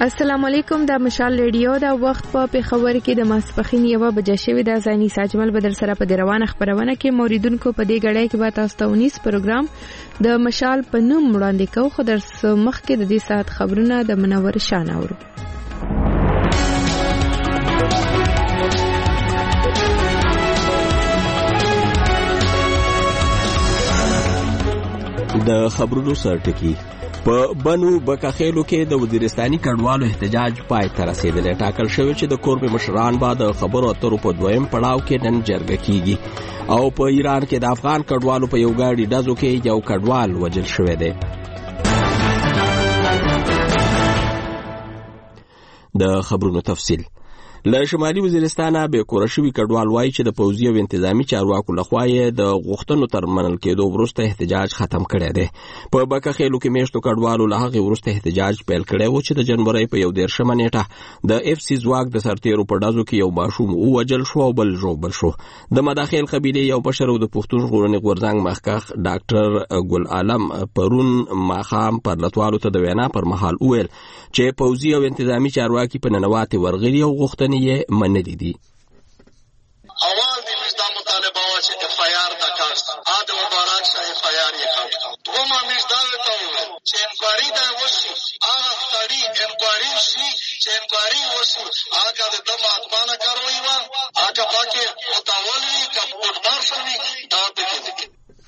السلام علیکم. د مشال ریډیو دا وخت په پیښور کې د ماسپخین 1 بجې شوی د ځاني ساجمل بدر سره په روانه خبرونه کې موریدونکو په دې غړې کې به تاسو ته 19 پروګرام د مشال په نوم وړاندې کوو. خو در مخکې د دې ساعت خبرونه د منور شان اورو. د خبرونو سرټکی په بنو بکاخېلو کې د وزیرستاني کډوالو احتجاج پای ته رسیدلی. ټاکل شوی چې د کوربه مشران به د خبرو اترو په دویم پړاو کې نن جرګه کیږي او په ایران کې د افغان کډوالو په یو ګاډي ډزو کې یو کډوال وژل شوی دی. د خبرونو تفصیل. له شمالي وزیرستانه به کور شوی کډوال وایي چې د پوځي او انتظامی چارواکو لخوا یې د غوښتنو تر منل کېدو وروسته احتجاج ختم کړی دی. په بکاخېلو کې میشتو کډوالو له هغې وروسته احتجاج پیل کړی و چې د جنورۍ په 11 نیټه د اف سی ځواک د سرتیرو په ډزو کې یو ماشوم ووژل شو او بل ژوبل شو. د مداخیل قبیلې یو مشر او د پښتون ژغورنې غورځنګ مخکښ ډاکټر ګل عالم پرون ماښام پرلتوالو ته د وینا پر مهال وویل چې پوځي او انتظامی چارواکي په ننواتې ورغلي او غوښتنې یې منلي دي. اول د دا مطالبه وا چې اف آی آر د کاست عادل مبارک شه اف آی آر یې کاوه. دوما مش دا ته چې انکوایري دا وشي هغه ستړي انکوایري شي چې انکوایري وشي هغه د ماتمانه کاروي وا هغه پاکه متولي کپورټ مارشل وی دا د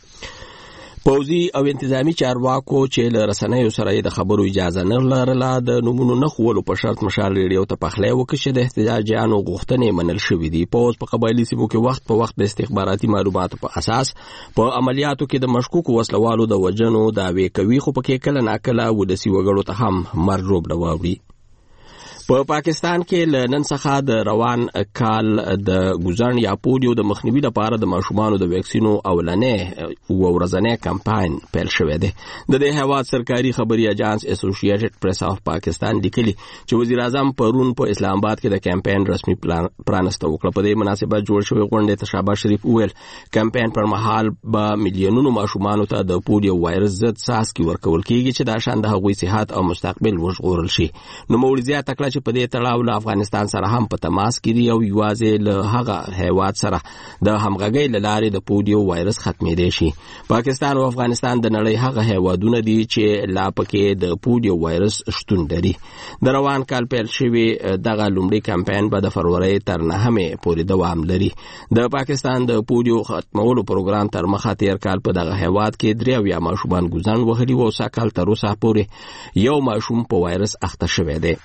پوځي او انتظامی چارواکو چې له رسنیو سره د خبرو اجازه نه لرله د نومونو نه خولو په شرط مشال ریډیو ته پخلی وکړي چې د احتجاجیانو غوښتنې منل شوې دي. پوځ په قبایلي سیمو کې وخت په وخت د استخباراتي معلوماتو په اساس په عملیاتو کې د مشکوکو وسلوالو د وژنو دعوې کوي، خو پکې کله ناکله ولسي وګړو ته هم مرګ ژوبله واوړي. په پاکستان کې له نن څخه د روان کال د ګوزن یا پولیو د مخنیوي لپاره د ماشومانو د ویکسینو اولنې او ورځنی کمپاین پیل شوی دی. د دې هیواد سرکاري خبري اجانس اسوسییټډ پریس اف پاکستان لیکلي چې وزیر اعظم پرون په اسلام آباد کې د کمپاین رسمي پرانسته وکړه. په دې مناسبت جوړ شوی غونډې ته شهباز شریف وویل کمپاین پر مهال به میلیونونو ماشومانو ته د پولیو وایرس ضد څاڅکي ورکول کیږي چې دا شان د هغوی صحت او مستقبل وژغورل شي. نو مولوی تکړه په دې تړاو له افغانستان سره هم په تماس کې دي او یوازې له هغه هیواد سره د همغږۍ له لارې د پولیو وایرس ختمېدی شي. پاکستان او افغانستان د نړۍ هغه هیوادونه دي چې لا پکې د پولیو وایرس شتون لري. د روان کال پیل شوی دغه لومړی کمپاین به د فروری تر 9 پورې دوام لري. د پاکستان د پولیو ختمولو پروګرام تر مخه تیر کال په دغه هیواد کې 3 ماشومان ګوزن وهلي و او ساکال تر اوسه پورې یو ماشوم په وایرس اخته شوی دی.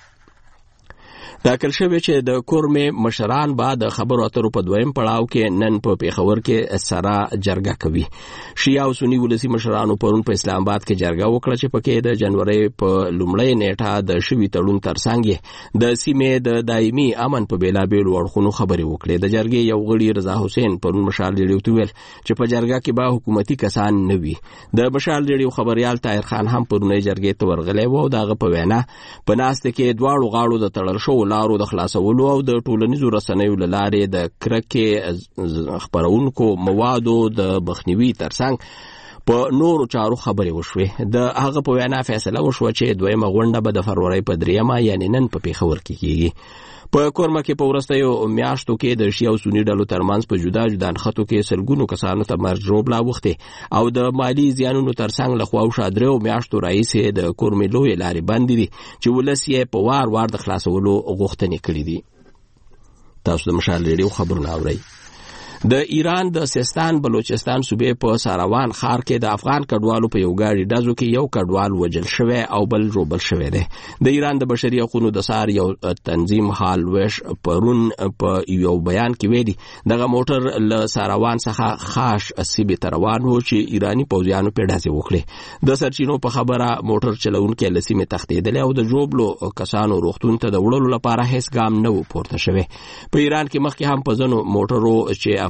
ټاکل شوی چې د کورمې مشران به د خبرو اترو په دویم پړاو کې نن په پیښور کې سره جرګه کوي. شیعه او سنی ولسي مشرانو پرون په اسلام آباد کې جرګه وکړه چې پکې د جنورۍ په لومړۍ نیټه د شوي تړون ترڅنګ د سیمې د دایمي امن په بیلابیلو اړخونو خبرې وکړې. د جرګې یو غړي رضا حسین پرون مشال ریډیو ته ویل چې په جرګه کې به حکومتي کسان نه وي. د مشال ریډیو خبريال طاهر خان هم پرونی جرګې ته ورغلی و او دغه په وینا په ناسته کې دواړو غاړو د تړل شو لارو د خلاصولو او د ټولنیزو رسنیو له لارې د کرکې خپرونکو موادو د مخنیوي ترڅنګ په نورو چارو خبرې وشوې. د هغه په وینا فیصله وشوه چې دویمه غونډه به د فروری په 3 یعنی نن په پیښور کې کیږي. په کورمه کې په وروستیو میاشتو کې د شیعه او سنی ډلو ترمنځ په جدا جدا نښتو کې سلګونو کسانو ته مرګ ژوبله اوښتې او د مالي زیانونو ترڅنګ له خواوشا 3 میاشتو راهیسې د کورمې لویې لارې بندې دي چې ولس یې په وار وار د خلاصولو غوښتنې کړې دي. تاسو د مشال ریډیو خبرونه اورئ. د ایران د سیستان بلوچستان صوبې په ساروان ښار کې د افغان کډوالو په یو ګاډي ډزو کې یو کډوال وژل شوی او بل ژوبل شوی دی. د ایران د بشري حقوقو د سار یو تنظیم حال ویش پرون په یو بیان کې ویلي دغه موټر له ساروان څخه خاش سیمې ته روان و چې ایراني پوځیانو پرې ډزې وکړې. د سرچینو په خبره موټر چلونکی له سیمې تښتېدلی او د ژوبلو کسانو روغتون ته د وړلو لپاره هیڅ ګام نه و پورته شوی. په ایران کې مخکې هم په ځینو موټرو چې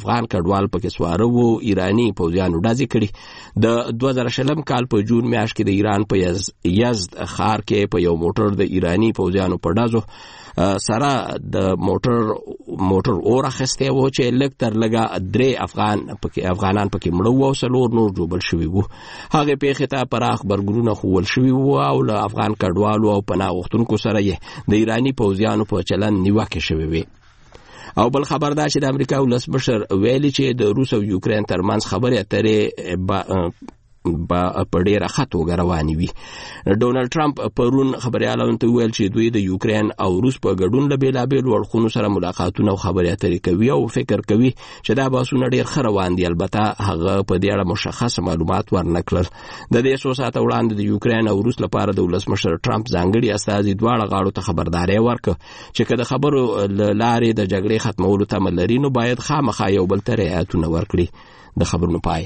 افغان کډوال پکې سواره وو ایرانی پوځیانو ډزې کړي. د 2020 کال په جون میاشت کې د ایران په یزد ښار کې په یو موټر د ایرانی پوځیانو په ډزو سره د موټر اور اخیستی و چې لږ تر لږه 3 افغانان پکې مړه وو او 4 نور ژوبل شوي وو. هغې پیښې ته پراخ غبرګونونه ښوول شوي وو او له افغان کډوالو او پناه غوښتونکو سره یې د ایرانی پوځیانو په چلند نیوکې شوې وې. او بل خبر دا چې د امریکا ولسمشر ویلي چې د روس او یوکرین ترمنځ خبرې اترې په ډیره ښه توګه روانې وي. ډونالډ ټرمپ پرون خبریالانو ته وویل چې دوی د یوکرین او روس په ګډون له بېلابېلو اړخونو سره ملاقاتونه او خبرې اترې کوي او فکر کوي چې دا بحثونه ډېر ښه روان دي. البته هغه په دې اړه مشخص معلومات ورنه کړل. د دې څو ساعته وړاندې د یوکرین او روس لپاره د ولسمشر ټرمپ ځانګړي استازي دواړه غاړو ته خبرداری ورکړه چې که د خبرو له لارې د جګړې ختمولو تمه لري نو باید خامخا یو بل ته رعایتونه ورکړي. د خبرونو پای.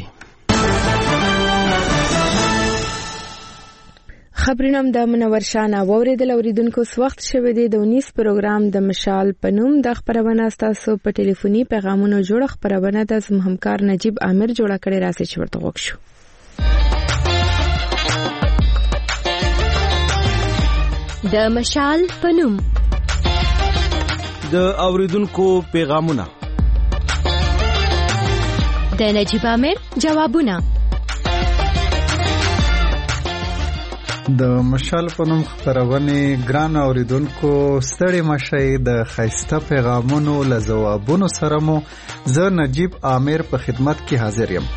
خبرونه د منور شانه اوریدل اوریدونکو وخت شوه دی د 19 پروګرام د مشال پنوم د خبرونه تاسو په ټلیفوني پیغامونو جوړ خبرونه د زم همکار نجیب عامر جوړ کړی راځي چې ورته وښو. د مشال پنوم د اوریدونکو پیغامونه د نجیب عامر جوابونه. د مشال په نوم خبرونه ګران اوریدونکو ستړي مشي د خیسته پیغامونو له جوابونو سره مو زه نجیب عامر په خدمت کې حاضر یم.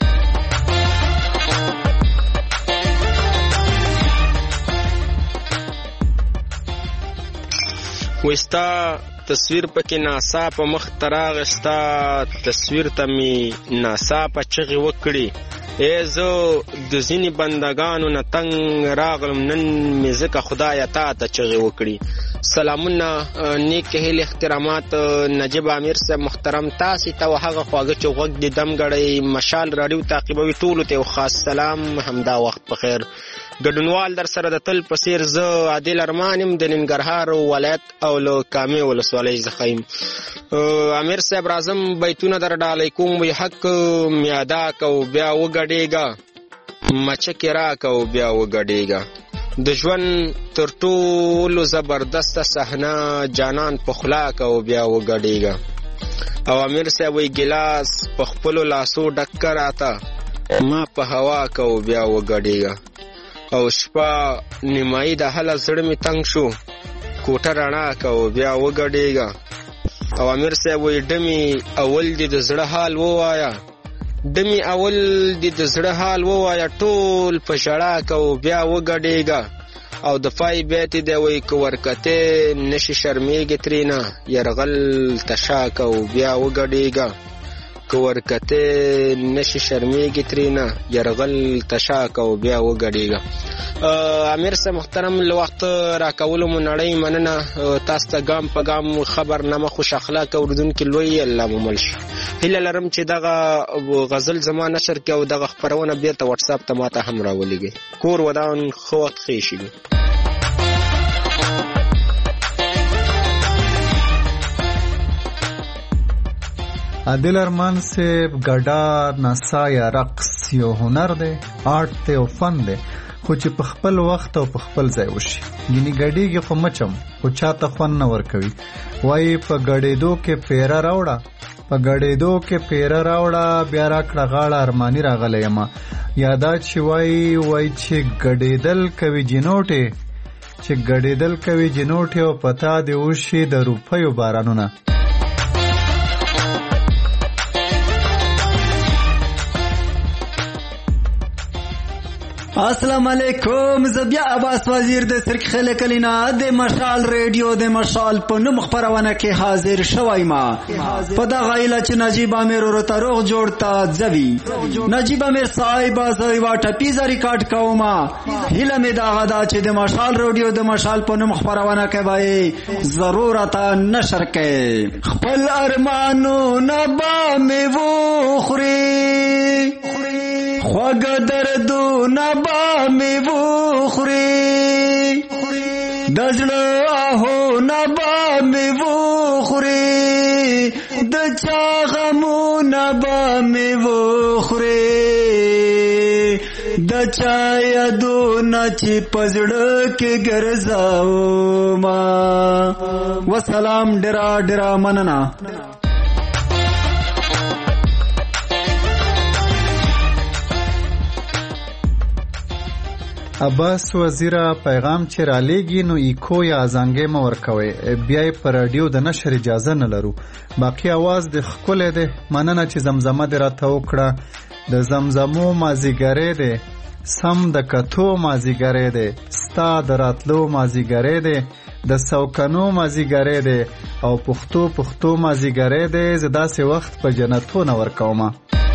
وستا تصویر پکې ناسا په مخ تراغستا تصویر ته می ناسا په چغې وکړي زه د ځینې بندگانو نه تنگ راغلم نن مې ځکه خدایه تا ته چغې وکړي. سلامونه نیک هیلې احترامات نجیب عامر صاحب محترم تاسې ته هغه خواږه چې غوږ دې دم ګړی مشال راډیو تعقیبوي ټولو ته یو خاص سلام همدا وخت په خیر. ګډونوال در سره د تل په څیر زه عادل ارمان یم د ننګرهار ولایت او له کامې ولسوالۍ څخه یم. امیر صاحب راځم بیتونه در ډالۍ کوم وی حق مې ادا کو بیا وګډېږه مچکې راکه بیا وګډېږه د ژوند تر ټولو زبردسته صحنه جانان په خلا کو بیا وګډېږه. او امیر صاحب وی ګلاس په خپلو لاسو ډک راته ما په هوا کو بیا وګډېږه. او شپه نیمایي د هله زړه مې تنګ شو کوټه رڼا کو بیا وګډېږه. او امیر صاحب وی ډمې اول دې د زړه حال ووایه ډمې اول دې د زړه حال ووایه ټول په ژړا کو بیا وګډېږه. او د فای بیت دی وی که ورکتې نشي شرمېږي ترېنه یرغل تشا کو بیا وګډېږه. که ورکتې نشي شرمېږي ترېنه یرغل تشا کو بیا وګډېږه. امیر صاحب محترم له وخت راکولو مو نړۍ مننه. تاسو ته ګام په ګام خبرنامه خوش اخلاق اوریدونکي لوی الله مو مل شي. هیله لرم چې دغه غزل زما نشر کې او دغه خبرونه بیرته واتساپ ته ماته هم راولېږئ. کور ودان ښه وخت ښې شي. عادل ارمان صاحب ګډا نڅا یا رقص یو هنر دی، آرټ دی او فن دی، خو چې په خپل وخت او په خپل ځای وشي. ګینې ګډېږي خو مچم خو چاته خوند نه ورکوي. وایي په ګډېدو کې پیره راوړه په ګډېدو کې پیره راوړه بیا راکړه غاړه ارماني راغلی یمه. یادا چې وایي چې ګډېدل کوي جنوټې چې ګډېدل کوي جنوټې او پتا دې وشي د روپیو بارانونه. السلام علیکم، زبیا عباس وزیر د سرک خله کلینا د مشال ریډیو د مشال په نوم خبرونه کې حاضر شوای. ما په دا غایله چې نجیب عامر ورته روغ جوړ تا ځوي. نجیب عامر صاحب زوی وا ټپیزه ریکارډ کوما. هله می دا غدا چې د مشال ریډیو د مشال په نوم خبرونه کوي ضرورت نشر کوي. خپل ارمانو نبا می و خوري خوږ دردو نبا می و خوري د زړه آهو نبا می و خوري د چا غمونه به مې وخورې د چا یادونه چې په زړه کې ګرځاومه. وسلام. ډېره مننه. عباس وزیره پیغام چې را لېږي نو ایکو یا ازانګې مه ورکوئ، بیا یې په راډیو د نشر اجازه نه لرو. باقي اواز دې ښکلی دی. مننه چې زمزمه دې راته وکړه. د زمزمو مازیګری دی، سم د کتو مازیګری دی، ستا د راتلو مازیګری دی، د سوکنو مازیګری دی او پښتو مازیګری دی. زه داسې وخت په جنتو نه ورکومه.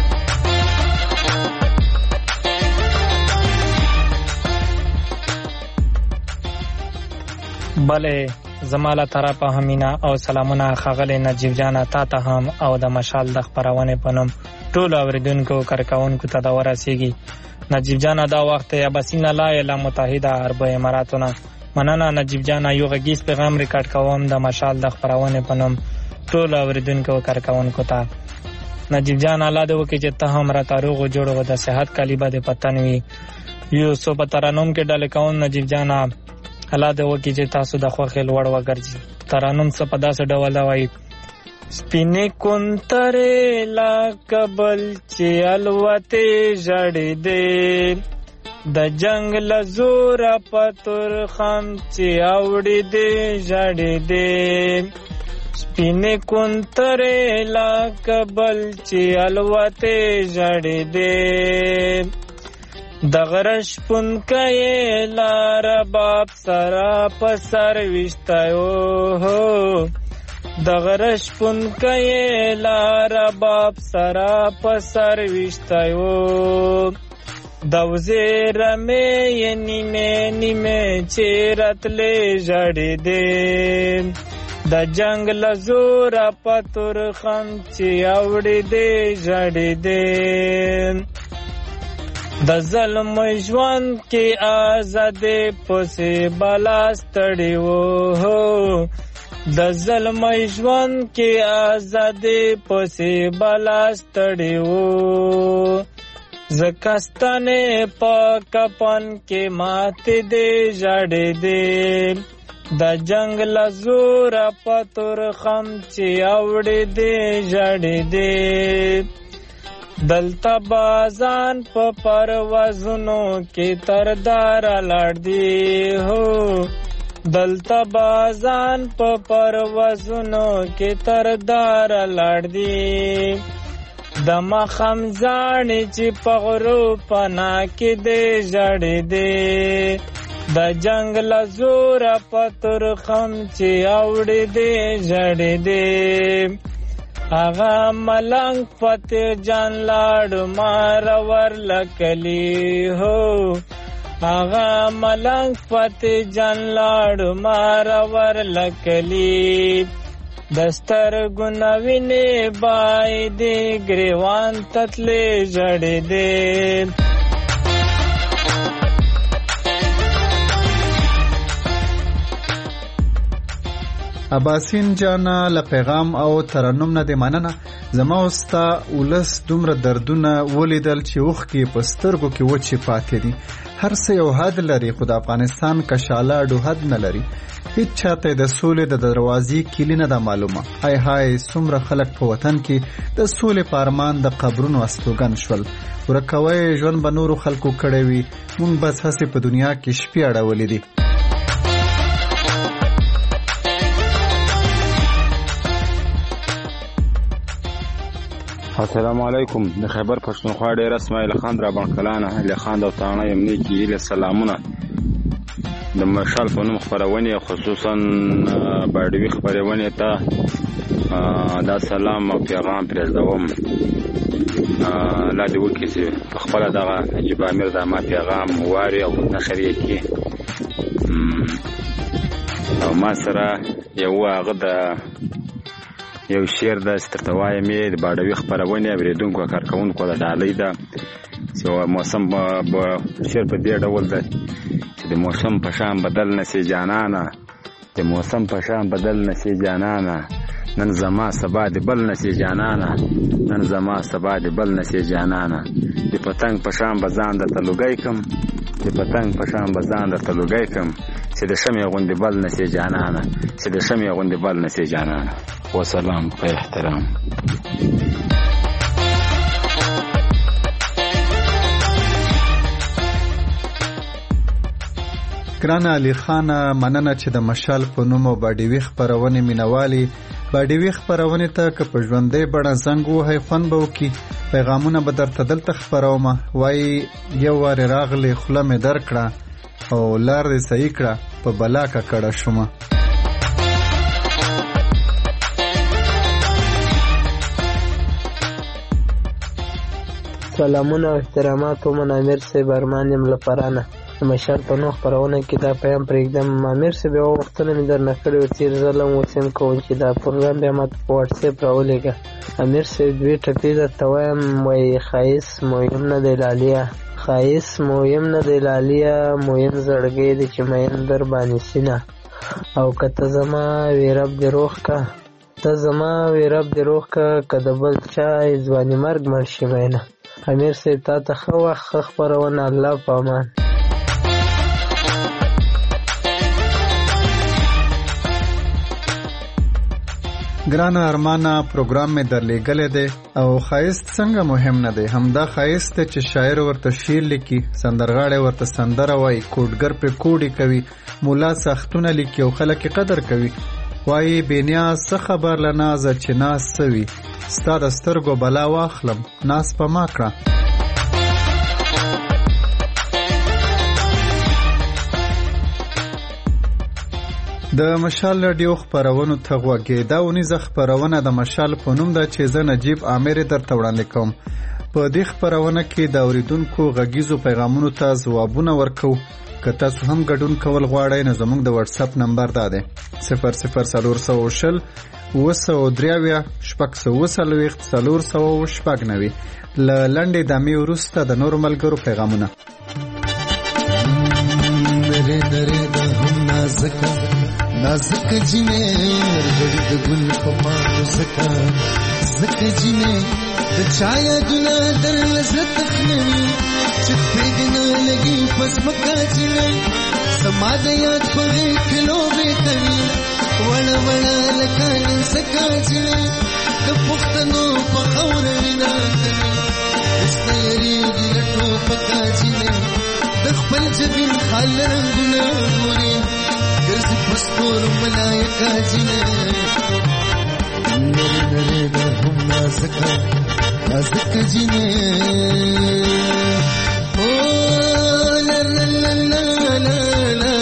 بله زما له طرفه همینا او سلامونه ښاغلی نجیب جانه تا ته هم او د مشال د خپرونې په نوم ټولو اورېدونکو کارکوونکو ته دا ورسیږي. نجیب جانه دا وخت اباسین لایله متحده عرب اماراتو نه مننه. نجیب جانه یو غږیز پیغام ریکارډ کوم د مشال د خپرونې په نوم ټولو اورېدونکو کارکوونکو ته. نجیب جانه الله دې وکړي چې ته هم راته روغ و جوړ و د صحت کالیبه دې په تن وي. یو څو په ترنم کې ډلې کوم نجیب جانه الله دې وکړي چې تاسو د خوښې لوړ وګرځي. ترنم څه په داسې ډول وایي: سپینې کونترې لکه بل چې الوتې ژړېدې، د جنګ له زوره په تورخم چې اوړېدې ژړېدې. سپینې کونترې لکه بل چې الوتې ژړېدې، د غرش پونکې لاره باب سره په سر ویشتایو، د غرش پونکې لاره باب سره په سر ویشتایو. د وزې رمې نیمې چې راتلې ژړېدې، د جنګ له زوره په تورخم چې اوړېدې ژړېدې. د ظلم ژوند کې آزادې پسې بلا ستړې وو، د ظلم ژوند کې آزادې پسې بلا ستړې وو. ځکه ستنې په کفن کې ماتې دې ژړېدې، د جنګ له زوره په تورخم چې اوړېدې ژړېدې. دلته بازان په پروازونو کې ترداره لاړ دي، هو دلته بازان په پروازونو کې ترداره لاړ دي. د مخم زاڼې چې په غرو پناه کې دې ژړېدې، د جنګ له زوره په تورخم چې اوړېدې ژړېدې. هغه ملنګ فتح جان لاړ مارور لکلی، هو هغه ملنګ فتح جان لاړ مارور لکلی. دستر ګناوینه بای دې ګریوان تتلې ژړېدې. عباسین جانا له پیغام او ترنم نه دې مننه. زما وستا ولس دومره دردونه ولیدل چې اوښکې په سترګو کې وچې پاتې دي. هر څه یو حد لري، خو د افغانستان کشاله اډو حد نه لري. هیڅ چاته د سولې د دروازې کیلي نه ده معلومه. های های څومره خلک په وطن کې د سولې په ارمان د قبرونو استوګن شول. ورکوی ژوند به نورو خلکو کړی وي، مونږ بس هسې په دنیا کې شپې اړولې دي. السلام علیکم. د خیبر پښتونخوا ډیر اسماعیل خان را بنکلانه اهل خان د تانه یمنی کې له سلامونه. د مشال په نوم خبرونه خصوصا باډوي خبرونه ته دا سلام او پیغام پرېږدوم. لا دې وکړي چې خپل دغه نجیب امیر د ما پیغام واري او نشر یې کړي. او ما سره یو هغه د یو شعر د سترتوای مې د باډوي خبرونه اوریدونکو کارکونکو د ډالۍ ده چې موسم به شعر په دې ډول ده چې د موسم په شان بدل نسی جانانا، د موسم په شان بدل نسی جانانا، نن زما سبا د بل نسی جانانا نن زما سبا د بل نسی جانانا د پتنګ په شان بزان د تلوګی کم د پتنګ په شان بزان د تلوګی کم چې د شمع غوندې بل نسی جانانا چې د شمع غوندې بل نسی جانانا وسلام په احترام. ګران علي خان مننه چې د مشال په نوم او باډیوي خبرونه مینوالي باډیوي خبرونه ته که په ژوندې بڼه زنګ وهي خوند به وکي پیغامونه به درته دلته خبرومه وای یو وار راغلی خوله مې درکړه او لار دې صحیح کړه په بلا کړه شومه. سلامونه او احترامات ومن امیر صاحب ارمان یم لپرانه مشال په نو خبرونه کې دا پیغام پرېږدم. امیر صاحب یو وختونه مې درنه کړی و تېر ځل هم وسیم کوم چې دا پروګرام بیا ماته په واټساپ راولېږه. امیر صاحب دوې ټپې درته وایم وایي ښایست مهم نه دی لاليه ښایست مهم نه دی لاليه مهم زړګی دی چې مین در باندې سینه او که ته زما وی رب دې روغ که ته زما وی رب دې روغ که د بل چا ځواني مرګ مړ شي مینه. امیر صاحب تا ته ښه وخت ښه خپرونه الله په امان. ګران ارمانه پروګرام مې درلېږلی دی او ښایست څنګه مهم نه دی همدا ښایست دی چې شاعر ورته شعر لیکي سندرغاړی ورته سندره وایي کوډګر پرې کوډې کوي مولا ساختونه لیکي او خلک یې قدر کوي وایي بېنیاز څه خبر له نازه چې ناز څه وي ستا د سترګو بلا واخلم ناز په ما کړه. د مشال رادیو خبرونو ته غوږی دا ونیزه خبرونه د مشال په نوم ده چې زه نجیب عامر درته وړاندې کوم. په دې خبرونه کې د اوریدونکو غږیزو پیغامونو ته ځوابونه ورکو. که تاسو هم ګډون کول غواړئ نو زموږ د واتس اپ نمبر دا دی 0040 223 499 له لنډې دمې وروسته د نورو ملګرو پیغامونه. نازک جنې رغړې د ګل په پاڼو زکه جنې د چایا ګنا در لذت خنوي چې پیګنه لګي پس مکه جنې سما د یاد په کلو به کوي وړ لکان زکه جنې د پښتنو په خور وینا کوي استری دې لټو پکا جنې د خپل جبین خال رنگونه ګوري ګرځي پستور ملائکه جنې نره د هم نازکه جنې او لا لا لا لا لا لا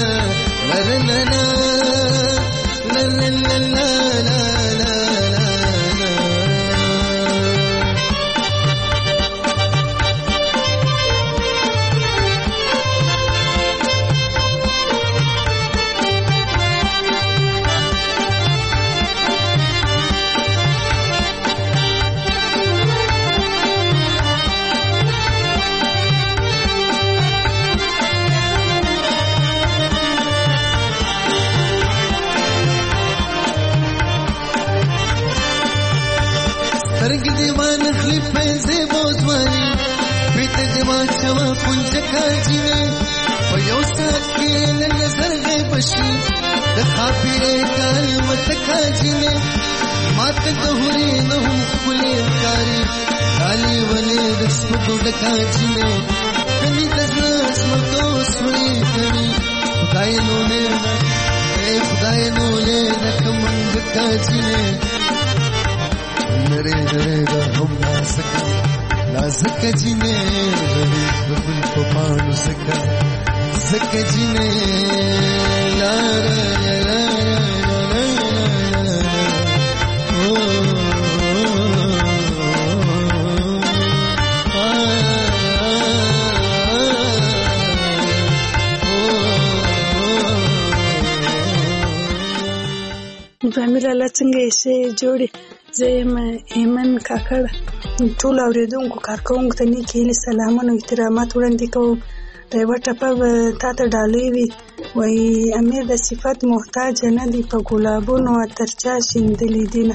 فامیل څنګه یې جوړې زه یم ایمن کاکړ ټول اوریدونکو کارکوونکو ته نیک هیلې سلامونه او احترامات وړاندې کوم. د یوه ټپه به تا ته ډالۍ وي وای امیر د صفت محتاج نه دی په ګلابونو اترچا شیندلې دینه.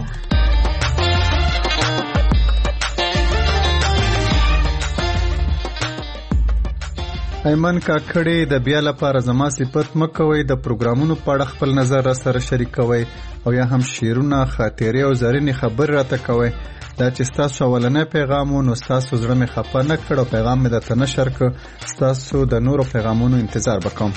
ایمن کاکړې د بیا لپاره زما صفت مکوئ، د پروګرامونو په اړه خپل نظر را سره شریکوئ او یا هم شعرونه، خاطرې او زرینې خبرې راته کوئ. دا چې ستاسو اولنی پیغام و نو ستاسو زړه مې خفه نه کړ او پیغام مې درته نشر کړ. ستاسو د نورو پیغامونو انتظار وکوم.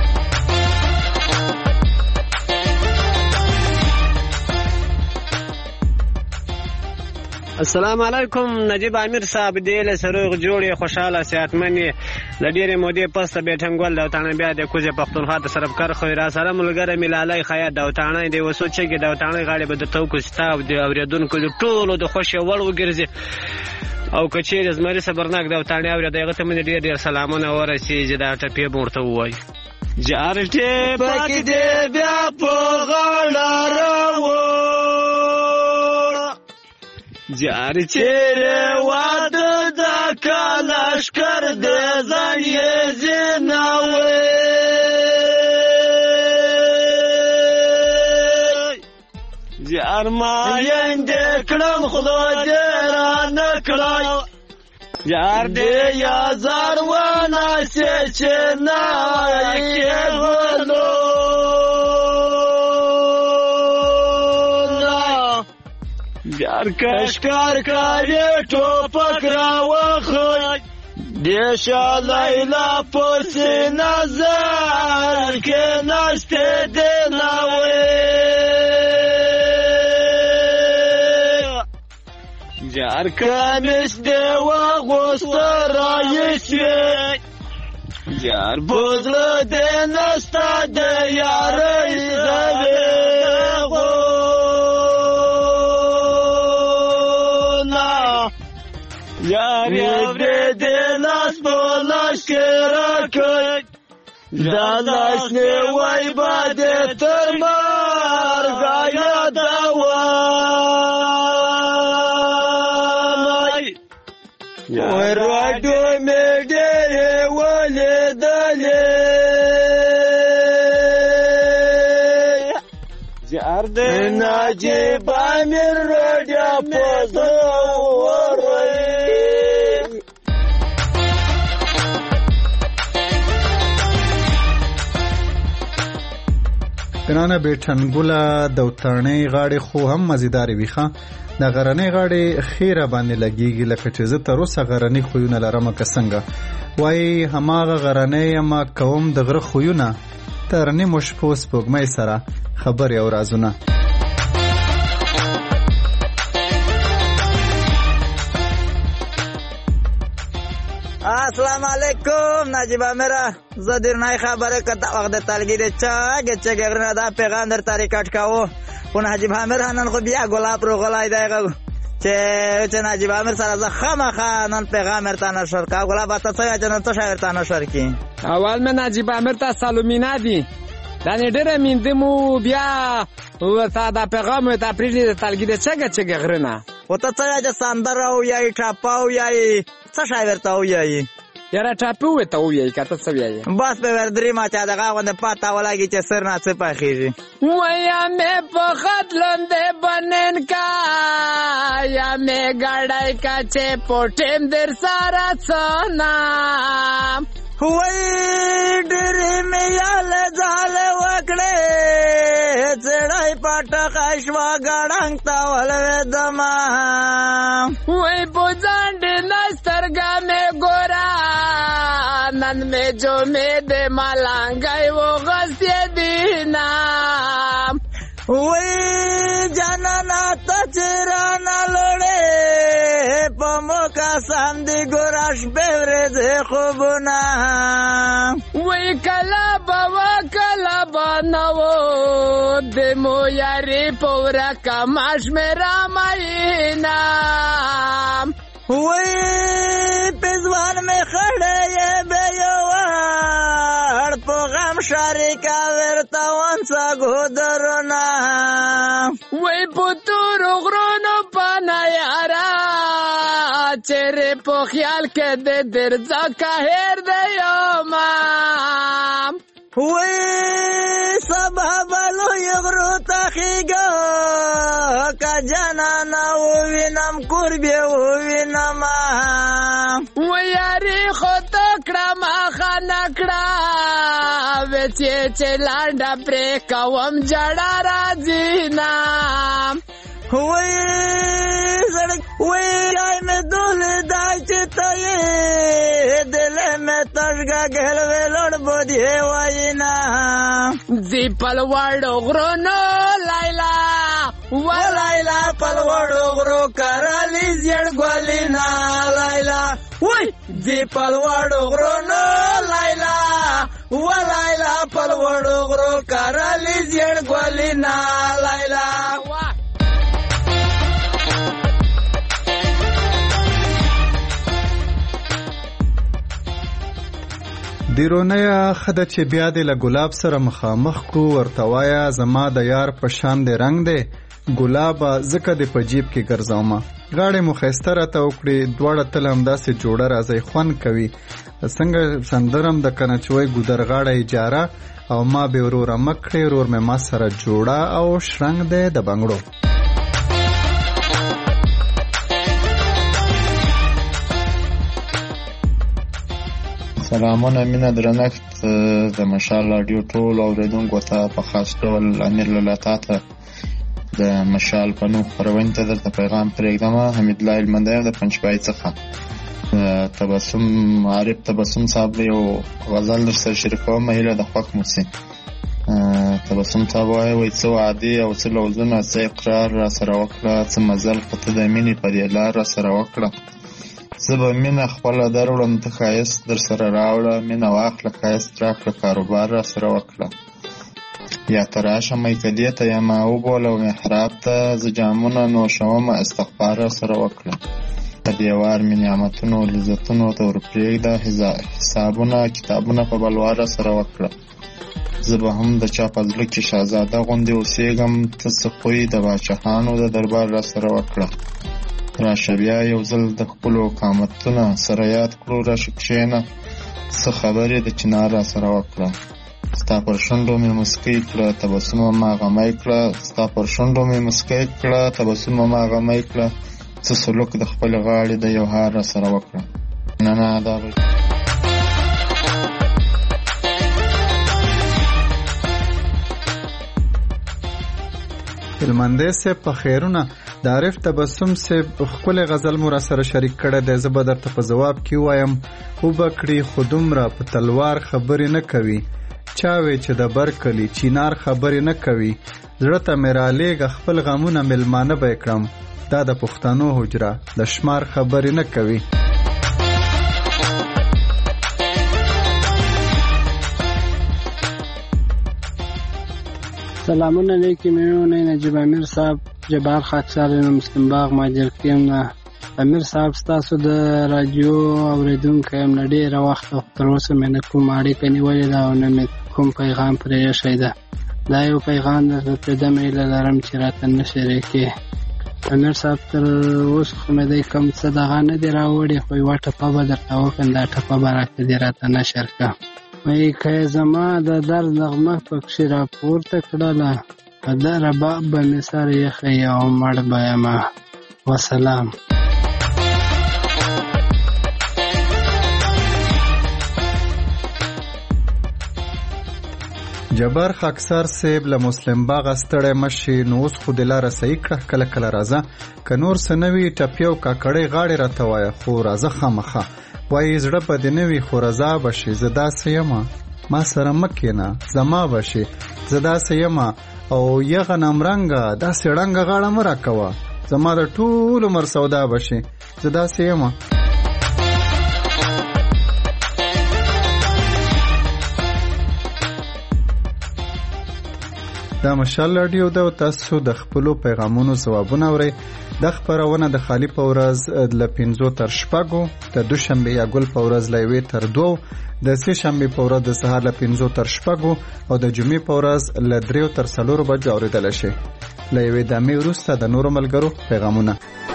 السلام علیکم نجیب امیر صاحب، دیل سروغ جوړې خوشاله صحتمنې د ډېرې مودې پس د بیټنګول د وطانه بیا د کوزې پښتونخوا د سربکر خو را سره ملګری مې لالی خیاط د وطانه د وسو چګې د وطانه غاړې به د توکو ستاو د اورېدونکو د ټولو د خوښې وړ وګرځي او که چیرې زمري صبرناک د وطانه اورېد هغه ته مې ډېر ډېر سلامونه ورسېږي. دا ټپې به ورته ووایي. جارټې پکې دې بیا په غاړه راوړ جار چیرې واده د کلشکر د ځان یې زیناوی جار ما یندې کړم خدای دې رانه کړی جار دې یازار وناسې چې نایې غلو جار کشکار کاری ټوپک راوخی دیشا لیلا پسی نظر که نشته دیناوی جار کمیس دیو غوست رایشوی جار بزل دینستا دیاری زوی یار یوری دیناس بولاش کرکن داناش نیوی باده تر مرگایا دوامای وی رادو میدری ولی دلی جارد نجیب امیر رادیا پزوری کنانه بیټنګوله د وطانې غاړې خو هم مزیدارې وي ښه. د غرنۍ غاړې خیره باندې لګېږي لکه چې زه تر اوسه غرني خویونه لرمه که څنګه. وایي هماغه غرنۍ یمه کوم د غره خویونه تر نیمو شپو سپوږمۍ سره خبرې او رازونه. السلام علیکم نجیب امیره، زه درنای خبره که تا وقت تلگی ده چه گرنه دا پیغام در تاری کٹ کهو و نجیب امیره نن خو بیا گلاب رو غلای دایگه چه نجیب امیر سره زه خامخا نن پیغام ارتا نشر که گلاب تا څنګه چې نن ته ارتا نشر کی. اول مې نجیب امیر ته سلامونه دي دانې ډېره میندمو بیا ورته دا پیغام ته پریږدي د تلګي د چګه غرنه و ته څنګه چې سندره وایي ټاپه وایي څه شی ورته وایي یاره ټاپه ورته وایي که ته څه وایي بس په وردرېمه چې دغه غوندې پته ولګي چې سر نه څه پخېږي ویا مې په خط لوندې بنن کا یا مې ګړی کا چې پټیم در سره څونه وای ډېرې مې یاله ځاله وکړې څړی پټه شوه ګړنګ ته ولوېدمه وای په ځنډ نه سترګه مې ګوره نن مې جمعې د ملنګی وغځېدینه وای جانانه ته چې رانه لوړې په موکه سمدي ګوره شپې ورځې خوبونه وای کله به وه کله به نه و د مو یارې په ورکه ماش مې رامینه وای پېزوان مې خړې یې به یو وړ په غم شریکه ورته ونڅه ګودرونه وای په تورو غرونو پنه یاره چیرې په خیال کې د درځه که هېر دی یمه وای غم قربی ووینما ویاری خود کړه ما خنکړه وچې چې لانډه پرې کوم جړه راځي نا وی سړک وی آی میں دول دای چې تای دل میں تشګه ګل ویلړ بودی واینا دی پلوړو غرونو لایلا ولایلا پلوړو غرو کرالی زیړ ګولینا لایلا وی دی پلوړو غرونو لایلا ولایلا پلوړو غرو کرالی زیړ ګولینا لایلا دیرونیا خده چې بیا د له ګلاب سره مخامخ کو ورتوایا زما د یار په شان د رنگ دی ګلاب زکه د پجیب کې ګرځاومه غاړې مو خسته راته وکړي دواړه تل همداسې جوړه راځي خوند کوي څنګه سندرم د کنچوي ګودر غاړه اجاره او ما به ورور مکړې ورور مې ما سره جوړه او شرنګ دی د بنگړو سلامونه مینه درنښت د مشال رادیو ټول اوریدونکو ته په خاص ډول امیر للاتا ته د مشال په نوم خپرونې ته درته پیغام پرېږدم حمید الله المندی د پنجپای څخه تبسم عارف تبسم صاحب یو غزل در سره شریکوم هیله د خوښ مو سي تبسم صاحب وایي څه وعدې او څه لوظونه څه اقرار را سره وکړه څه مزل خو ته د مینې په دې لار را سره وکړه زه به مینه خپله دروړم ته ښایست در سره راوړه مینه واخله ښایست راکړه کاروبار را سره وکړه یا ته راشه میکدې ته یا ما وبوله محراب ته زه جامونه نوشومه استغفار را سره وکړه په دیوار مې نعمتونو لذتونو ته ورپرېږده حسابونه کتابونه په بلوار را سره وکړه زه به هم د چا په زړه کې شهزاده غوندې اوسېږم ته څه خوی د باچهانو د دربار را سره وکړه راشه بیا یو ځل د خپلو قامتونه سره یاد کړو راشه کښېنه څه خبرې د چنار را سره وکړه ستا پر شونډو مې مسکی کړه تبسمه ما غمی کړه ستا پر شونډو مې مسکی کړه تبسمه ما غمی کړه څه سلوک د خپلې غاړې د یو هار را سره وکړه نه دا به هلمندی صاحب په خیرونه د عارف تبسم صاحب ښکلی غزل مو را سره شریک کړی دی زه به درته په ځواب کې ووایم وبکړي خو دومره په تلوار خبرې نه کوي چاوې چې د بر کلي چینار خبرې نه کوي زړه ته مې رالیږه خپل غمونه میلمانه به یې کړم دا د پښتنو حجره د شمار خبرې نه کوي سلامونه نیکی میونه نجیب امیر صاحب جبار خاکسار مسلم باغ ماجر کیم نه امیر صاحب ستاسو د رادیو اوریدونکو یم نه ډېره وخته تر اوسه مې نه کوم اړیکه نیولې ده او نه مې کوم پیغام پرې ایښی ده دا یو پیغام درته پرېږدم هیله لرم چې راته نه شریکې امیر صاحب تر اوسه خو مې دی کوم څه دغه نه دي راوړي خو یوه ټپه به درته وکړم دا ټپه به راته دې راته نشر کړه وایي که یې زما د درد نغمه پکښې راپورته کړله په ده رباب به مې سر ایښی او مړ به یمه وسلام جبار خاکسار صاحب له مسلم باغ ستړی مشي نو اوس خو د لاره صحیح کړه کله کله راځه که نور څه نه وي ټپې او کاکړۍ غاړې راته وایه خو راځه خامخه وایي زړه به دې نه وي خو رضا به شي زه داسې یمه ما سره مه کښېنه زما به شي زه داسې یمه او یغه نمرنګه داسې ړنګه غاړه مه راکوه زما د ټول عمر سودا به شي زه داسې یمه دا مشال رادیو ده او تاسو د خپلو پیغامونو ځوابونه اورئ دا خپرونه د خالی په ورځ له 5 تر 6 د دوشنبه یا ګل په ورځ له 1 تر 2 د سه شنبه په ورځ د سهار له 5 تر 6 او د جمعې په ورځ له 3 تر 4 بجو اوریدل شي له یوې دمې وروسته د نورو ملګرو پیغامونه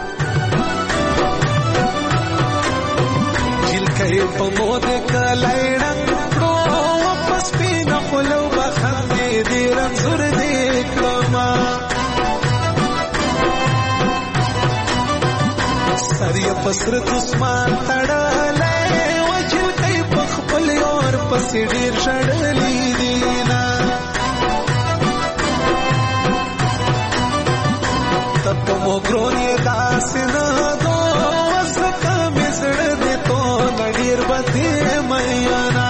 جلکې په مود کلایړن پرو واپس پینا خلو بخندې دې رنزور دې کلمه سر یې پسر دسمان تړلی وجل کوي په خپل یار پسې ډېر شړلی دي نه ته په مو ګرون یې داسې نه دو ځکه مې زړه دې تو نه ډېر بدې میانا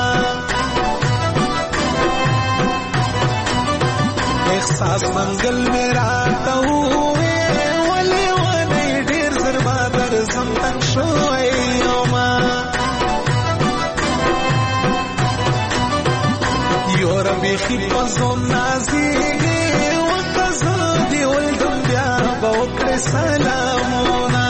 احساس منګل مې راته ووې ولې ونې ډېر زر ما درځم تنګ شوی یما یوره بیخي په ځوم نازېږې ورته زه دې ولدم بیا به وکړې سلامونه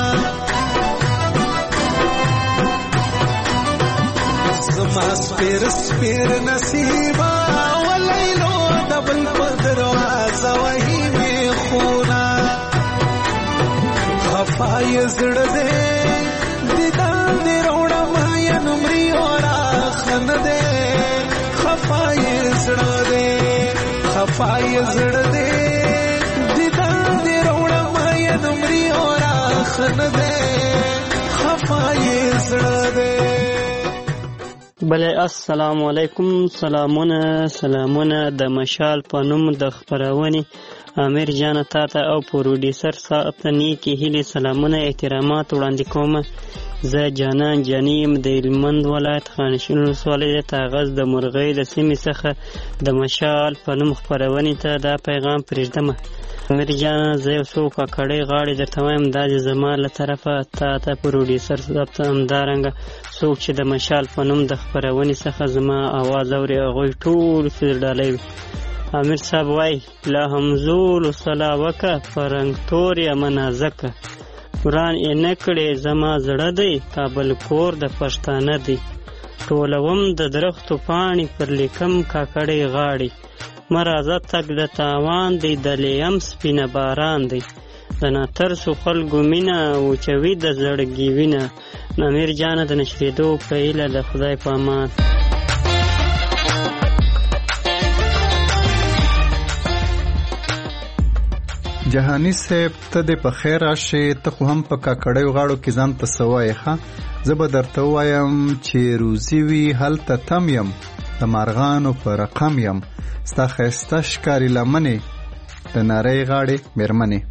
زما سپېر سپېر نصیبه ولیلو د بل په دروازه وهي مې خونه خفا یې زړه دی دیدن دې راوړم یم مري راخه نه دی خفا یې زړه دی خفا یې زړه دی دیدن دې راوړم یم مري راخه نه دی خفا یې زړه دی. بله السلام علیکم. سلامونه د مشال په نوم د خپرونې امیر جان تا ته او پروډیوسر صاحب ته نیکې هیلې سلامونه احترامات وړاندې کوم. زه جانان جانیم د هلمند ولایت خانشین ولسوالۍ د تاغز د مرغۍ د سیمې څخه د مشال په نوم خپرونې ته دا پیغام پرېږدم. امیر جان زه یو څو کاکړۍ غاړې درته وایم دا چې زما له طرفه تا ته پروډیوسر صاحب ته همدارنګه څوک چې د مشال په نوم د خپرونې څخه زما اواز اوري هغوی ټول فیر ډالۍ وي. امیر صاحب وای لا همزول صلا وکه فرنګ تور یم نازکه وران یې نه کړې زما زړه دی کابل کور د پښتانه دی ټولوم د درختو پاڼې پر لیکم کاکړۍ غاړې مرازه تک د تاوان دی د لیم سپینه باران دی د ناترسو خلکو مینه وچوي د زړګي وینه. امیر جانه د نشریدو په هیله د خدای په امان. جهانی صاحب ته دې په خیر راشې ته خو هم په کاکړیو غاړو کې ځان ته څه وایې ښه زه به درته ووایم چې روزي وي هلته تم یم د مارغانو په رقم یم ستا ښایسته ښکاري لمنې د نرۍ غاړې مېرمنې.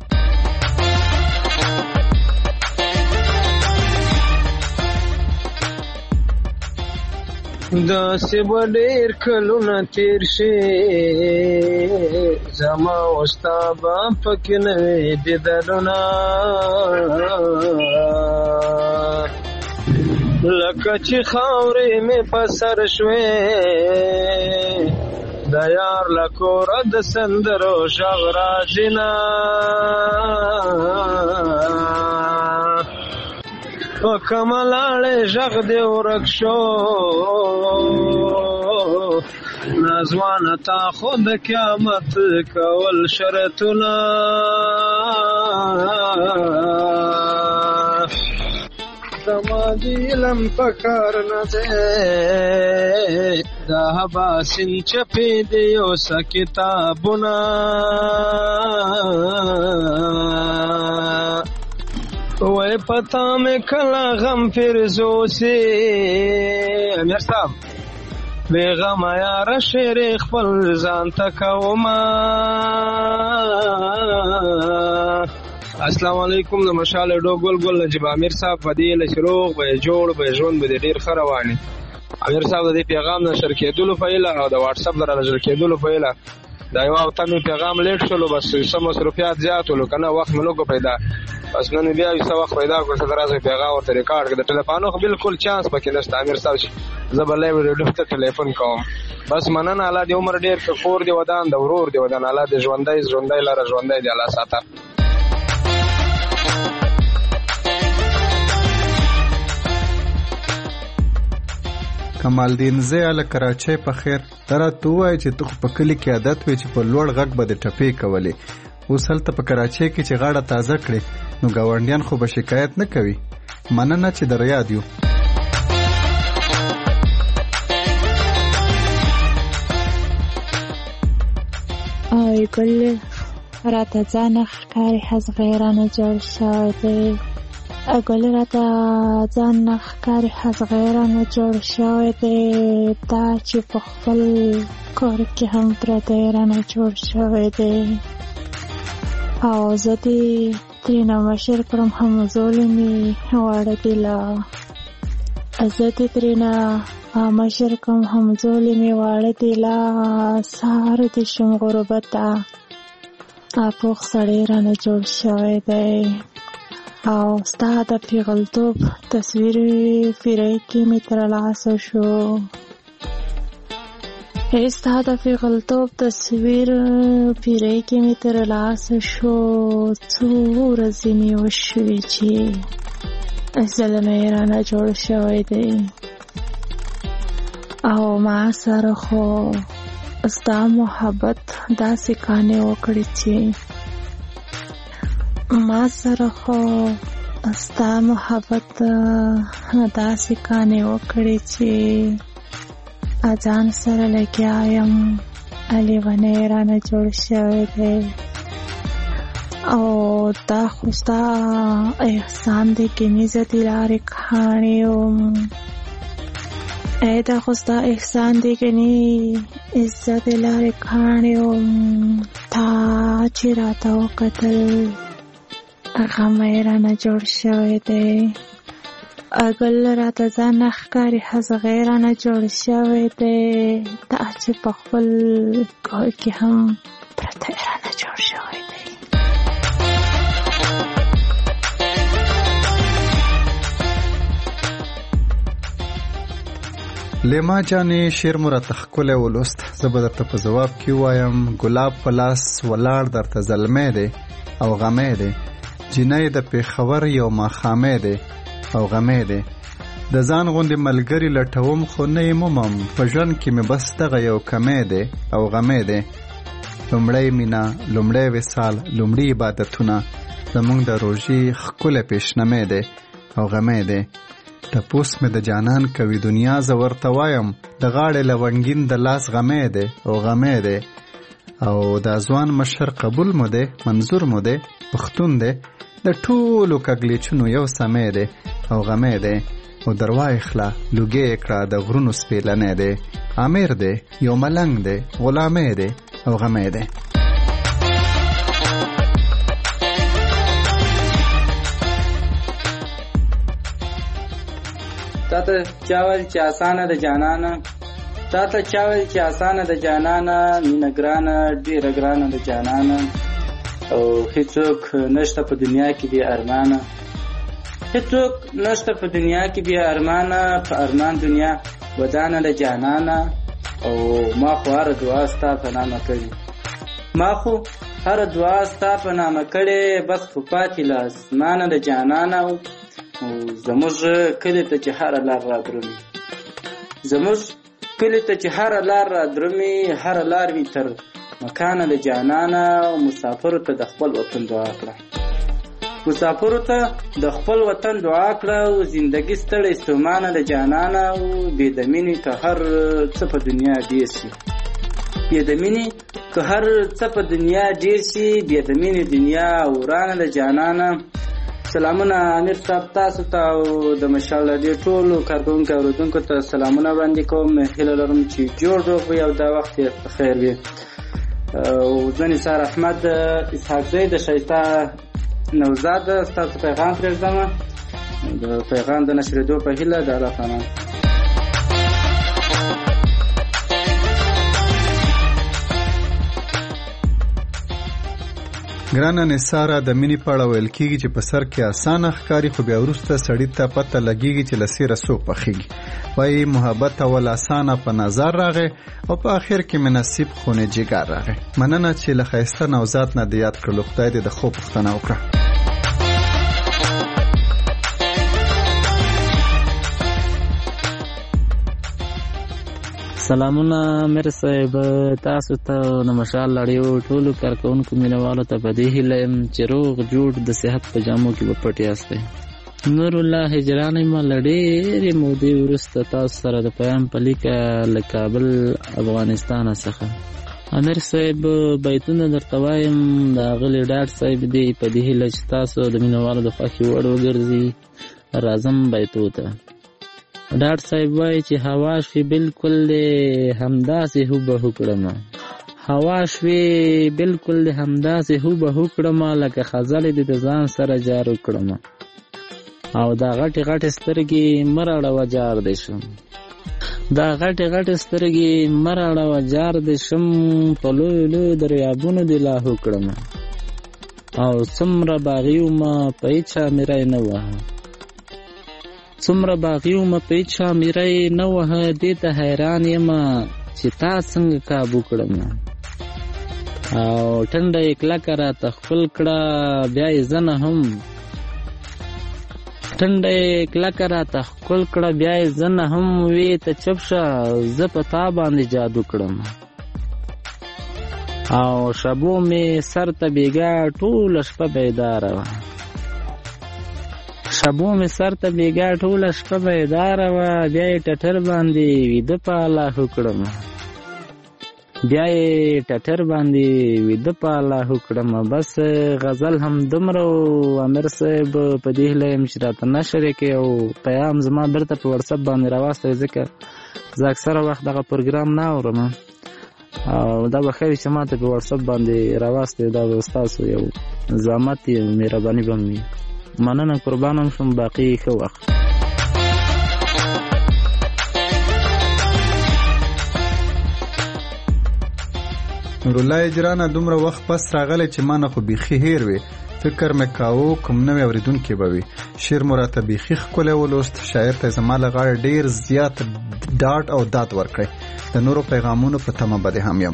داسې به ډېر کلونه تېر شي زما او ستا به پکې نه وي دیدنونه لکه چې خاورې مې په سر شوې د یار له کوره د سندرو غږ راځي نه په کومه لاړې غږ دې ورک شو نازوانه تا خو د قیامت کول شرطونه زما د علم په کار نه دی دا حباسین چپې دی اوسه کتابونه وای پتا میں کلا غم فرزوسی. امیر صاحب بے غم یار شیر خپل ځان تکوما. السلام علیکم د مشال ډو ګل ګل نجیب امیر صاحب فدیل شروع به جوړ به ژوند به ډیر خروانی. امیر صاحب د پیغام نشر کېدلو په اله او د واتس اپ لپاره نشر کېدلو په اله دا یو تاسو پیغام لیټ شلو بس سم مصروفیات زیاتولو کنه وخت ملوګو پیدا بس نن بیا یو څه وخت پیدا کړ چې درازه پیغام ورته ریکارډ کړ د ټلیفون خو بالکل چانس پکې نشته. امیر صاحب زبر لایو ریډیو ته ټلیفون کوم بس مننه الله دې عمر ډیر کفور دی ودان د ورور دی ودان الله دې ژوندۍ لاره ژوندۍ دی الله ساته. کمال دین زه له کراچۍ په خیر ترا تو وای چې تو په کلی کې عادت وي چې په لوړ غږ به د ټپې کولې اوس هلته په کراچۍ کې چې غاړه تازه کړې نو ګاونډیان خو به شکایت نه کوي. مننه چې در یاد یو. آی ګل راته ځان ښکاري حز غیرانه جوړ شوی دی ګل راته ځان نه ښکاري حزغیره نه جوړ شوی دی دا چې په خپل کور کې هم پردی رانه جوړ شوی دی او زه دې ترېنه مشر کړم همزولې مې واړه دي له زه دې ترېنه مشر کړم همزولې مې واړه دي له سهار دې شم غربته پوخ سړی رانه جوړ شوی دی او ستا د پیغلتوب تصویر پیری کې مې تر لاسه شو ستا د پیغلتوب تصویر پیری کې مې تر لاسه شو څو ورځې مې وشوې چې زلمی رانه جوړ شوی دی او ما سره خو ستا محبت داسې کانې وکړې چې ما سره خو ستا محبت داسې کانې وکړې چې ځان سره لګیا یم لیونی رانه جوړ شوی دی او دا خو ستا احسان دی کني زه دې لارې کاڼې یم دا خو ستا احسان دی کني زه دې لارې کاڼې یم تا چې راته وکتل غمی رانه جوړ شوی دی ګل راته ځان نه ښکاري حزغی رانه جوړ شوی دی دا چې په خپل کور کې هم پردی رانه جوړ شوی دی لیما جانې شعر مو راته ښکلی ولوست زه به درته په ځواب کې ووایم ګلاب په لاس ولاړ درته زلمی دی او غمی دی جینۍ د پېښور یو ماښامی دی او غمی دی د ځان غوندې ملګري لټوم خو نه یې مومم په ژوند کې مې بس دغه یو کمی دی او غمی دی لومړی مینه لومړی وصال لومړي عبادتونه زموږ د روژې ښکلی پیشنمی دی او غمی دی تپوس مې د جانان کوي دنیا زه ورته وایم د غاړې لونګین د لاس غمی دی او غمی دی او دا ځوان مشر قبول مو دی منظور مو دی پښتون دی د ټولو کږلېچونو یو سمی دی او غمی دی او دروا اخلا لوګې کړه د غرونو سپېلنی دی امیر دی یو ملنګ دی غلامی دی او غمی دی تاته چاول چې آسانه د جانانه تاته چاول چې آسانه د جانانه مینه ګرانه ډېره ګرانه د جانانه او هیڅوک نشته په دنیا کې بې ارمانه هیڅوک نشته په دنیا کې بې ارمانه په ارمان دنیا ودانه د جانانه او ما خو هره دعا ستا په نامه کړې ما خو هره دعا ستا په نامه کړې بس خو پاتې له اسمانه د جانانه زموږ کلي ته چې هره لار را درومي زموږ کلي ته چې هره لار را درومي هره لار وي تر مکانه د جانانه او مسافرو ته د خپل وطن دعا کړه مسافرو ته د خپل وطن دعا کړه او زندګي ستړی ستومانه د جانانه او بې د مینې که هر څه په دنیا ډېر شي بې د مینې که هر څه په دنیا ډېر شي بې د مینې دنیا ورانه د جانانه سلامونه امیر صاحب تاسو ته او د مشال رادیو ټولو کارکوونکو اورېدونکو ته سلامونه وړاندې کوم هیله لرم چې جوړ روغ وي او دا وخت یې په خیر وي او زه نثار احمد اسحاق زی د ښایسته نوزاد ستاسو پیغام پرېږدم د پیغام د نشرېدو په هیله د الله پامان ګرانه نثاره د مینې په اړه ویل کېږي چې په سر کې اسانه ښکاري خو بیا وروسته سړي ته پته لګېږي چې له سیره څوک پخېږي وایي محبت اول اسانه په نظر راغی او په آخر کې مې نصیب خونې جګر راغی مننه چې له ښایسته نوزاد نه د یاد کړلو خدای دې د ښو پوښتنه وکړه سلامونه امیر صاحب تاسو ته د مشال رادیو ټولو کارکوونکو مینوالو ته په دې هیله یم چې روغ جوړ د صحت په جامو کې به پټ یاستئ نور الله هجرانې ما له ډېرې مودې وروسته تاسو سره د پیغام په لیکه له کابل افغانستان څخه امیر صاحب بیتونه درته وایم د اغلې ډاډ صاحب دی په دې هیله چې تاسو د مینوالو د خوښې وړ وګرځي. راځم بیتو ته. ډاډ صاحب وایي چې هوا شوې بلکل دی همداسې هوبهو کړمه، هوا شوې بلکل دی همداسې هوبهو کړمه، لکه خزلې دې د ځان سره جارو کړمه، او دا غټې غټې سترګې مه راړوه جار دې شم، دا غټې غټې سترګې مه راړوه جار دې شم، په لویو لویو دریابونو دې لاهو کړمه، او څومره باغي ومه په هېچا میری نه وهه، څومره باغي ومه په هېچا میری نه وهه، دې ته حیران یمه چې تا څنګه کابو کړمه، او ټنډه یې کلکه راته ښکل کړه بیا یې زنه هم، ټنډه یې کلکه راته ښکل کړه بیا یې زنه هم، وې ته چپ شه زه په تا باندې جادو کړم، او شبو مې سر ته بیګا ټوله شپه بیداره وه، شبو مې سر ته بیګا ټوله شپه بیداره وه، بیا یې ټټر باندې ویده په الله کړم، بیا یې ټټر باندې ویده په الله کړم. بس غزل هم دومره و امیر صاحب، په دې هیله یم چې راته نشر یې کړې او پیام زما بیرته په وټسپ باندې راواستوئ، ځکه زه اکثره وخت دغه پروګرام نه اورم، او دا به ښه وي چې ما ته په وټسپ باندې راواستوئ، دا به ستاسو یو زحمت یې مهرباني به وي. مننه، قربان هم شم، باقي ښه وخت. نورالله اجرانه دومره وخت پس راغلی چې ما نه خو بیخي هیر وي، فکر مې کاوه کوم نوی اورېدونکی به وي. شعر مو راته بیخي ښکلی ولوست، شاعر ته زما له غاړې ډېر زیات ډاډ او داد ورکړی، د نورو پیغامونو په تمه به دې هم یم.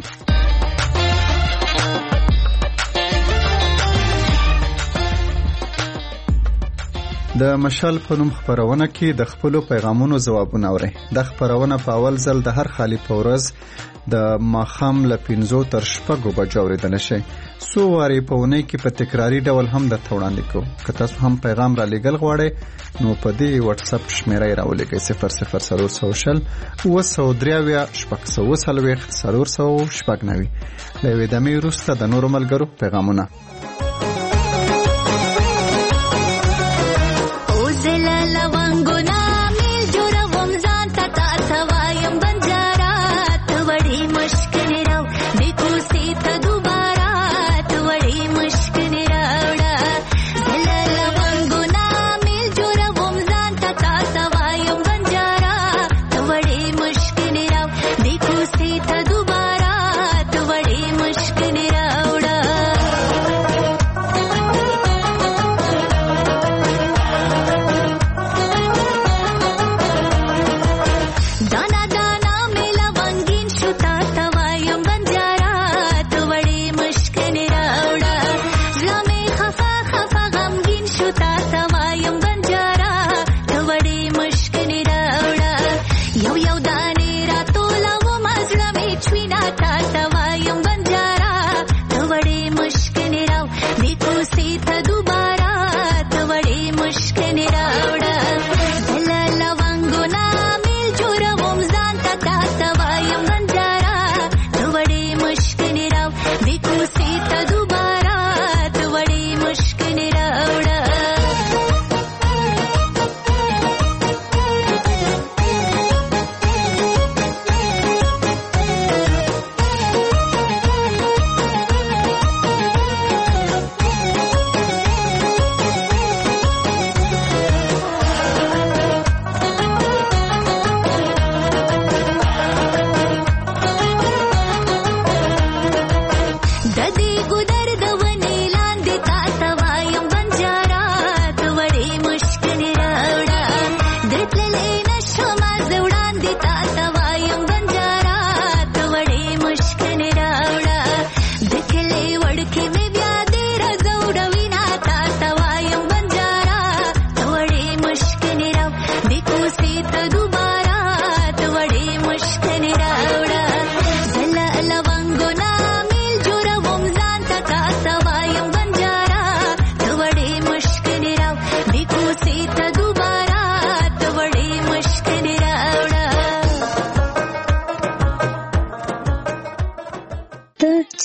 د مشال په نوم خپرونه کې د خپلو پیغامونو ځوابونه اورئ. دا خپرونه په اول ځل د هر خالي په ورځ د ماښام له 5 تر 6 بجو اورېدلی شئ. څو وارې په اونۍ کې په تکراري ډول هم درته وړاندې کوو. که تاسو هم پیغام را لیږل غواړئ نو په دې وټساپ شمیره یې راولېږئ 00400 923 640 499. له یوې دمې وروسته د نورو ملګرو پیغامونه.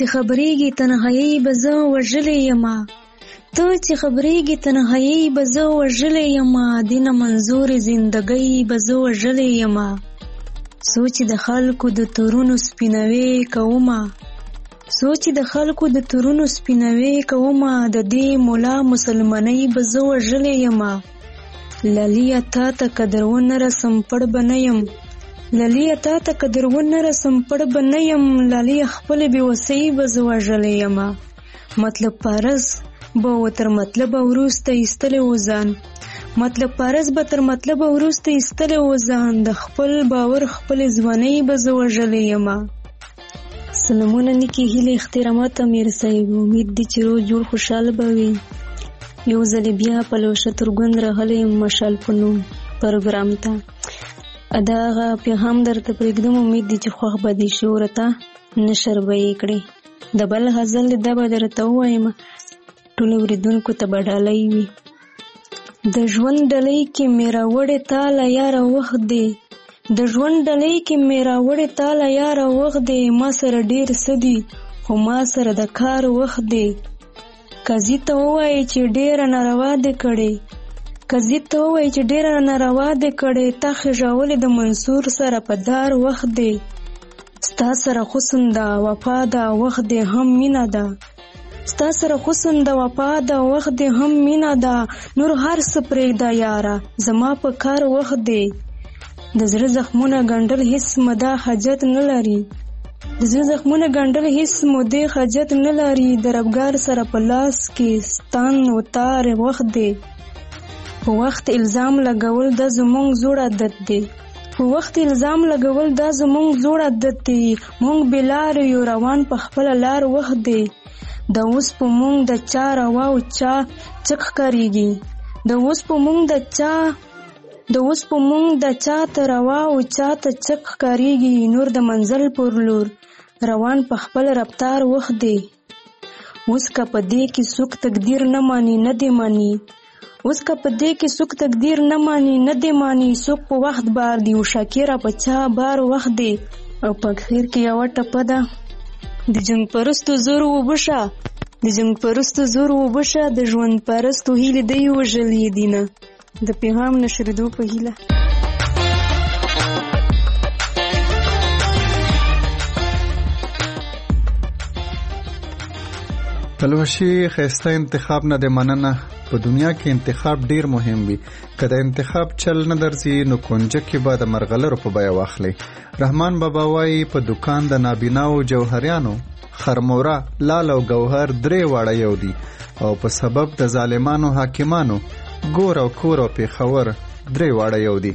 چې خبرېږي تنهایي به زه وژلې یمه، ته چې خبرېږي تنهایي به زه وژلې یمه، دینه منظور زندګۍ به زه وژلې یمه. سوچ د خلکو د تورونو سپینوي کومه، سوچ د خلکو د تورونو سپینوي کومه، د دې مولا مسلمانۍ به زه وژلې یمه. لاليه تا ته قدر ونه رسم پړ به نه یم، لاليه تا ته قدر ونه رسم پړ به نه یم، لاليه خپلې بېوسۍ به زه وژلې یمه. مطلب پارس به تر مطلب وروسته ایستلی و ځان، مطلب پارس به تر مطلب وروسته ایستلی و ځان، د خپل باور خپلې ځوانۍ به زه وژلې یمه. سلامونه نیکې هیلې اخترامات امیر صاحب، امید دی چې روغ جوړ خوشحاله به وي. یو ځلې بیا پلوشه ترګوند راغلی یم مشال په نوم پروګرام ته. دا هغه پیغام درته پرېږدم، امید دی چې خوښ به دې شي، ورته نشر به یې کړې. د بل غزل دا به درته ووایم، ټولو اورېدونکو ته به ډالۍ وي. د ژوند ډلۍ کې مې راوړې تاله یاره وخت دی، د ژوند ډلۍ کې مې راوړې تاله یاره وخت دی، ما سره ډېر څه دي خو ما سره د کار وخت دی. قاضي ته ووایي چې ډېره ناروا دې کړې، قاضي ته ووایي چې ډېره ناروا دې کړې، تا خېژولې د منصور سره په دار وخت دی. ستا سره حسن ده وفا ده وخت دی هم مینه ده، ستا سره حسن د وفا د وخت دی هم مینه ده، نور هر څه پرېږده یاره زما په کار وخت دی. د زړه زخمونه ګنډل هیڅ مده حاجت نه لري، د زړه زخمونه ګنډل هیڅ مده حاجت نه لري، د ربګار سره په لاس کې ستان وتار وخت دی. په وخت الزام لګول د زمونږ زوړ عادت دی، په وخت الزام لګول دا زمونږ زوړ عادت دی، مونږ بې لارې یو روان په خپله لار وخت دی. د اوس په مونږ د چا روا او چا چک ښکارېږي، د اوس په مونږ د چا ته روا او چا ته چک ښکارېږي، نور د منزل پر لور روان په خپل رفتار وخت دی. اوس که په دې کې څوک تقدیر نه مانی نه دی مانی، اوس که په دې کې څوک تقدیر نه مانی نه دی مانی، څوک په وخت بار دی او شاکره په چا بار وخت دی. او په اخر کې یوه ټپه ده، د جنگ پرستو زور وبشه، د جنگ پرستو زور وبشه، د ژوند پرستو هیلې دی وژلې دینه. د پیغام نشریدو په هیله. پلوشي ښایسته انتخاب نه دی مننه. په دنیا کې انتخاب ډیر مهم وي، که د انتخاب چل نه درځي نو کونجه کې به د مرغلرو په بیه واخلي. رحمان بابا وایي په دکان د نابیناو جوهریانو خرموره لال او گوهر درې واړه یو دي، او په سبب د ظالمانو حاکمانو ګور او کور او پیښور درې واړه یو دي.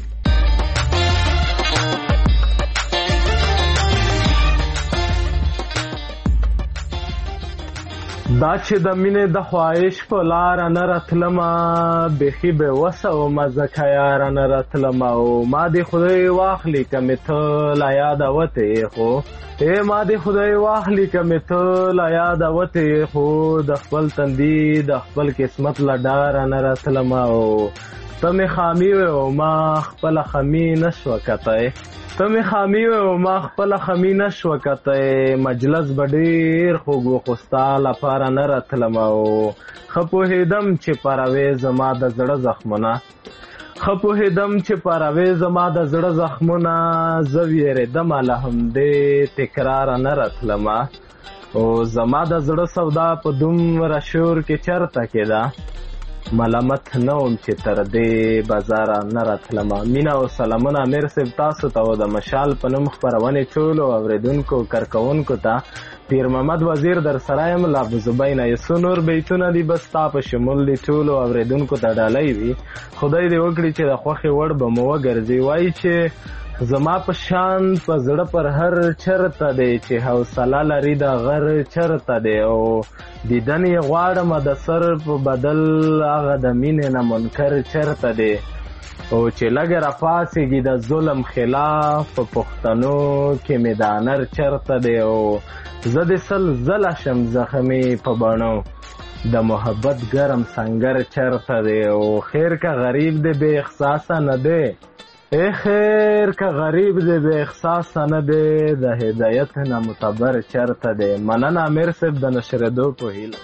دا چې د مینې د خواهش په لاره نه راتلمه، بیخي بې وسه ومه ځکه یاره نه راتلمه، او ما دې خدای واخلي که مې ته لا یاده وتې خو، ما دې خدای واخلي که مې ته لا یاده وتې خو، د خپل تندي د خپل قسمت له ډاره نه راتلمه، او ته مې خامي وې او ما خپله خمي نه شوه کتی، ته مې خامي وې او ما خپله خمي نه شوه کتی، مجلس به ډېر خوږ و خو ستا لپاره نه راتلمه، او ښه پوهېدم چې پروې زما د زړه زخمونه، ښه پوهېدم چې پروې زما د زړه زخمونه، زه وېرېدمه له همدې تکراره نه راتلمه، او زما د زړه سودا په دومره شور کې چرته کېده، ملامت نه وم چې تر دې بازاره نه راتلمه. مینه او سلامونه امیر صاحب تاسو ته او د مشال په نوم خپرونې ټولو اورېدونکو کارکوونکو ته. پیر محمد وزیر در سره یم له ابوزبین. یسو نور بیتونه دي بس تا په شمول دي ټولو اورېدونکو ته ډالۍ وي. خدای دې وکړي چې د خوښې وړ به مو وګرځي. وایي چې زما په شان په زړه پر هر چرته دی چې حوصله لري د غر چرته دی، او دیدن یې غواړم د سر په بدل هغه د مینې نه منکر چرته دی، او چې لږه راپاسېږي د ظلم خلاف په پښتنو کې مې د انر چرته دی، او زه د سل ځله شم زخمې په بڼو د محبت ګرم سنگر چرته دی، او خیر که غریب دی بې احساسه نه دی، ای خیر که غریب دی به احساس نه دی د هدایت نه متبر چرته دی. مننه امیر صاحب د نشریدو په هیله.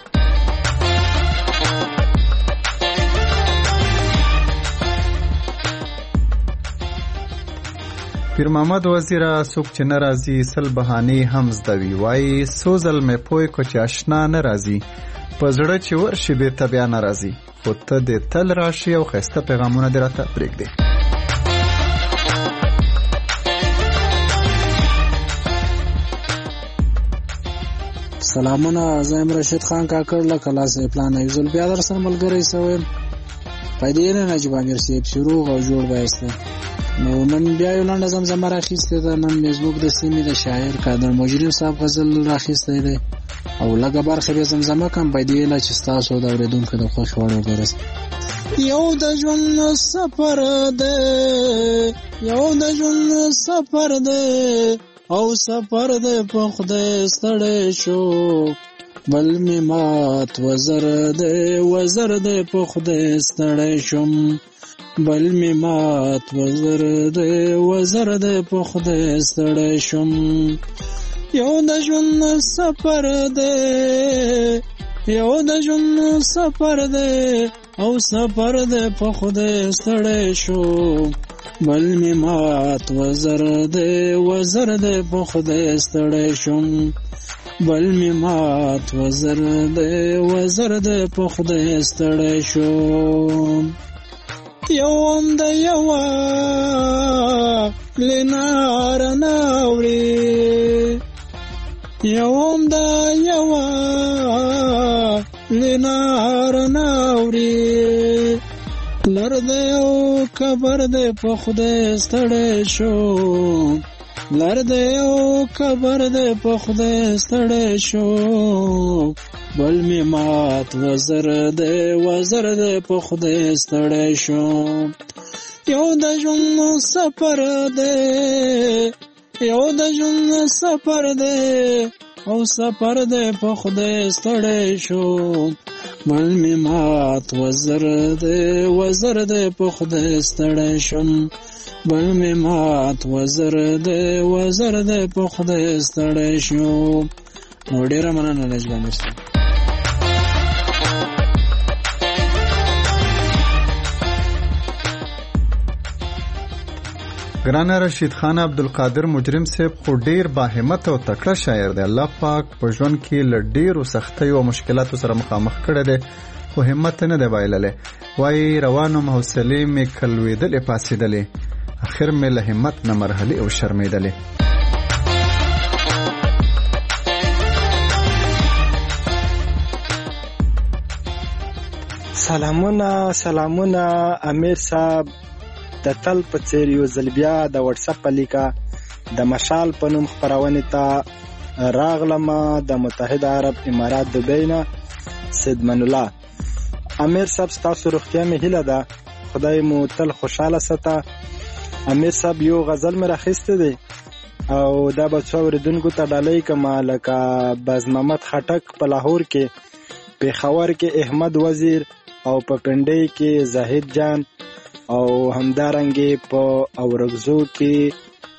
پیر محمد وزیره څوک چې نه راځي سل بهانې هم زده وي. وایي څو ځل مې پوی کو چې اشنا نه راځي، په زړه چې ورشي بېرته بیا نه راځي. خو ته دې تل راشي او ښایسته پیغامونه دې راته پرېږدې. سلامونه، زه یم رشید خان کاکړ له کلاسې پلان ایزول بیا در سره ملګری سویم. پیدې نه نجیب امیر صاحب شروع او جوړ بایسته. نو نن بیا یو لنډه زمزمه راخیستې ده. نن مې زموږ د سیمې د شاعر قادر مجرم صاحب غزل راخیستی دی او لږه برخه بیا زمزمه کړم پیدې له چې ستاسو د اورېدونکو د خوښې وړ وګرځي. یو د ژوند سفر دی، یو د ژوند سفر دی او سفر دی په خدای ستړی شو. بل مې مات وزر دی، وزر دی په خدای ستړی شم. بل مې مات وزر دی، وزر دی په خدای ستړی شم. یو د ژوند سفر دی، یو د ژوند سفر دی او سفر دی په خدای ستړی شو. بل مې مات وزر دی، وزر دی په خدای ستړی شم. بل مې مات وزر دی، وزر دی په خدای ستړی شو. یوم د یوه لنار ناوړي، یوم د یوه لنار ناوړي. لر دی او کبر دی په خدای ستړی شو. لر دی او کبر دی په خدای ستړی شو. بل مې مات وزر دی، وزر دی په خدای ستړی شو. یو د ژوند سفر دی، یو د ژوند سفر دی او سفر دی په خدای ستړی شو. بل مې مات وزر دی، وزر دی په خدای ستړی شم. بل مې مات وزر دی، وزر دی په خدای ستړی شو. نو ډېره مننه نجیب امیر صاحب. ګرانه رشید خان عبدالقادر مجرم صاحب خو ډیر باهمت او تکړه شاعر دی. الله پاک په ژوند کې له ډیرو سختیو او مشکلاتو سره مخامخ کړی دی خو همت نه دی بایللی. وایي روانم حوصلې مې کلوېدلې پاسېدلې، اخر مې له همت نه مرحلې او شرمېدلې. سلامونه سلامونه امیر صاحب. د تل په څیر یو ځل بیا د واتساپ په لیکه د مشال په نوم خپرونې ته راغلم د متحده عرب امارات دبی نه. سید من الله امیر صاحب ستاسو روغتیا مې هیله ده، خدای مو تل خوشحاله ساته. امیر صاحب یو غزل مې راخیستی دی او دا به څو اورېدونکو ته ډالۍ کړم، لکه باز محمد خټک په لاهور کې، پېښور کې احمد وزیر او په پنډۍ کې زاهد جان او همدارنګې په اورګزو کې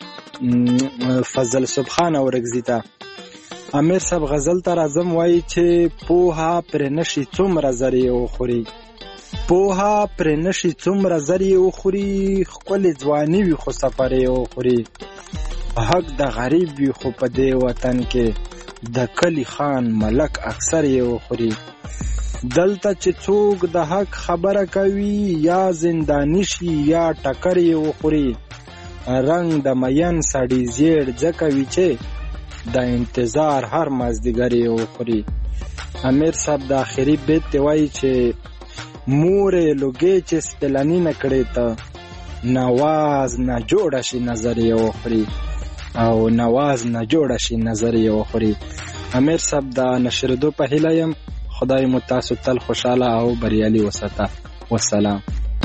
فضل سبحان اورګزي ته. امیر صاحب غزل ته راځم. وایي چې پوها پر نشي څومره زرې وخوري، پوها پر نشي څومره زرې وخوري، ښکلې ځواني وي خو سفرې وخوري. حق د غریب وي خو په دې وطن کې د کلی خان ملک اکثر یې وخوري. دلته چې څوک د حق خبره کوي یا زندانی شي یا ټکر یې وخوري. رنگ د مین سړي زیړ ځکه وي چې د انتظار هر مازدیګر یې وخوري. امیر صاحب د آخري بیت ته وایي چې مورې لوګې چې سپلني نه کړې ته نواز نه جوړه شي نظر یې وخوري، او نواز نه جوړه شي نظر یې وخوري. امیر صاحب د نشریدو په هیله یم. خدای مو تاسو تل خوشحاله او بریالي وساته. والسلام.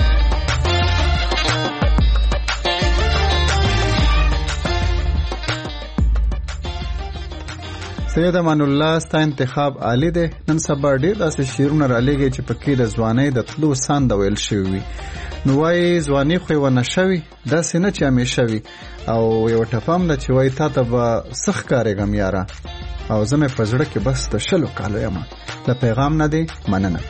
سید امان الله ستا انتخاب عالی دی. نن سبا ډېر داسې شعرونه رالیږي چې پکې د ځوانۍ د تلو ساند ویل شوي وي. نو وای ځواني خو ونه شوي داسې نه چې همیشه وي او یو ټپام ده چې وای تا ته به څه ښکارېږم یاره او زه مې په زړه کې بس د 20 کالو یم. له پیغام نه دی مننه.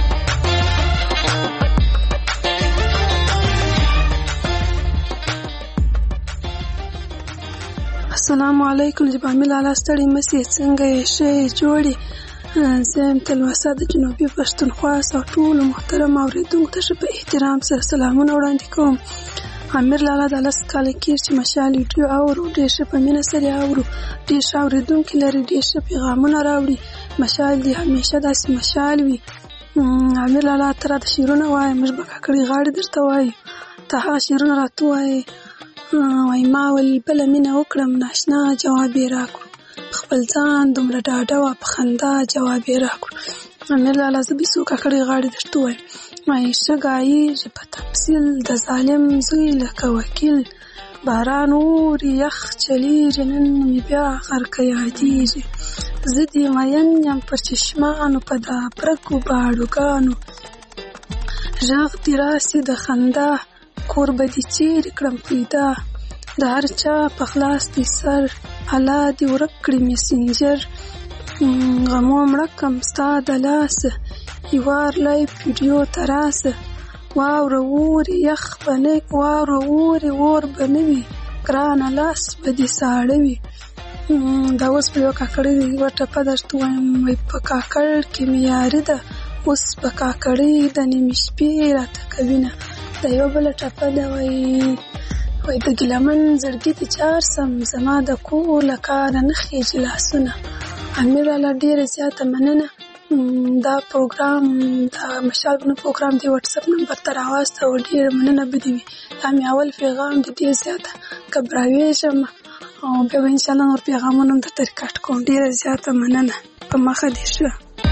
السلام علیکم جبامل اعلی ستړي مسي څنګه یې ښه جوړي زم تلوسه د جنوبي پښتونخوا او ټول محترم اوریدونکو ته په احترام سره سلامونه وړاندې کوم. امیر لالا د لاس کال کې چې مشال ویډیو او ډېر ښه په مینه سره اورو ډېر ښه اوریدونکو لري ډېر ښه پیغامونه راوړي. مشال دی همیشه داسې مشال وي. امیر لالا تر د شیرونه وای موږ به کړي غاړي درته وای ته هغه شیرونه راته وای وای ما ول بل مینه وکړم ناشنا جواب یې راکړ خپل ځان دومره ډاډه وا په خندا جواب یې راکړ. امیر لالا زه به څوک کړي غاړي درته وای عایشه ګایي په تفصیل د ظالم زوی لکه وکیل باران اور یخ چلیږي نن مې بیا غرقه یادیږي زه دې مین یم پر چشمانو په دا پرکو باړوګانو غږ دې راسي د خندا کور به دې چیرې کړم پیدا د هر چا په خلاص دې سر الله دې ورک کړي مسنجر غمو مړه کم ستا د لاسه یوار لایف ویډیو تراسه واوره ووري یخ بنه واوره ووري ور بنوي ګرانه لاس به دې ساړه وي. دا اوس په یو کاکړي یوه ټپه درته وایم وایي په کاکړ کې مې یاري ده اوس په کاکړي د نیمې شپې راته کوینه. دا یو بله ټپه ده وایي د ګیلمن زړګي د جار سم زما د کور له کاره نه خیږي لاسونه. امیر لالا ډېره زیاته مننه. دا پروګرام دا مشال بنو پروګرام دی واتساپ نمبر ته راواستو ډېره مننه به دې وي. دا مې اول پیغام دی ډېر زیاته ګبراویږم او بیا به انشاءالله نور پیغامونه هم درته ریکارډ کوم. ډېره زیاته مننه په مخه دې ښه.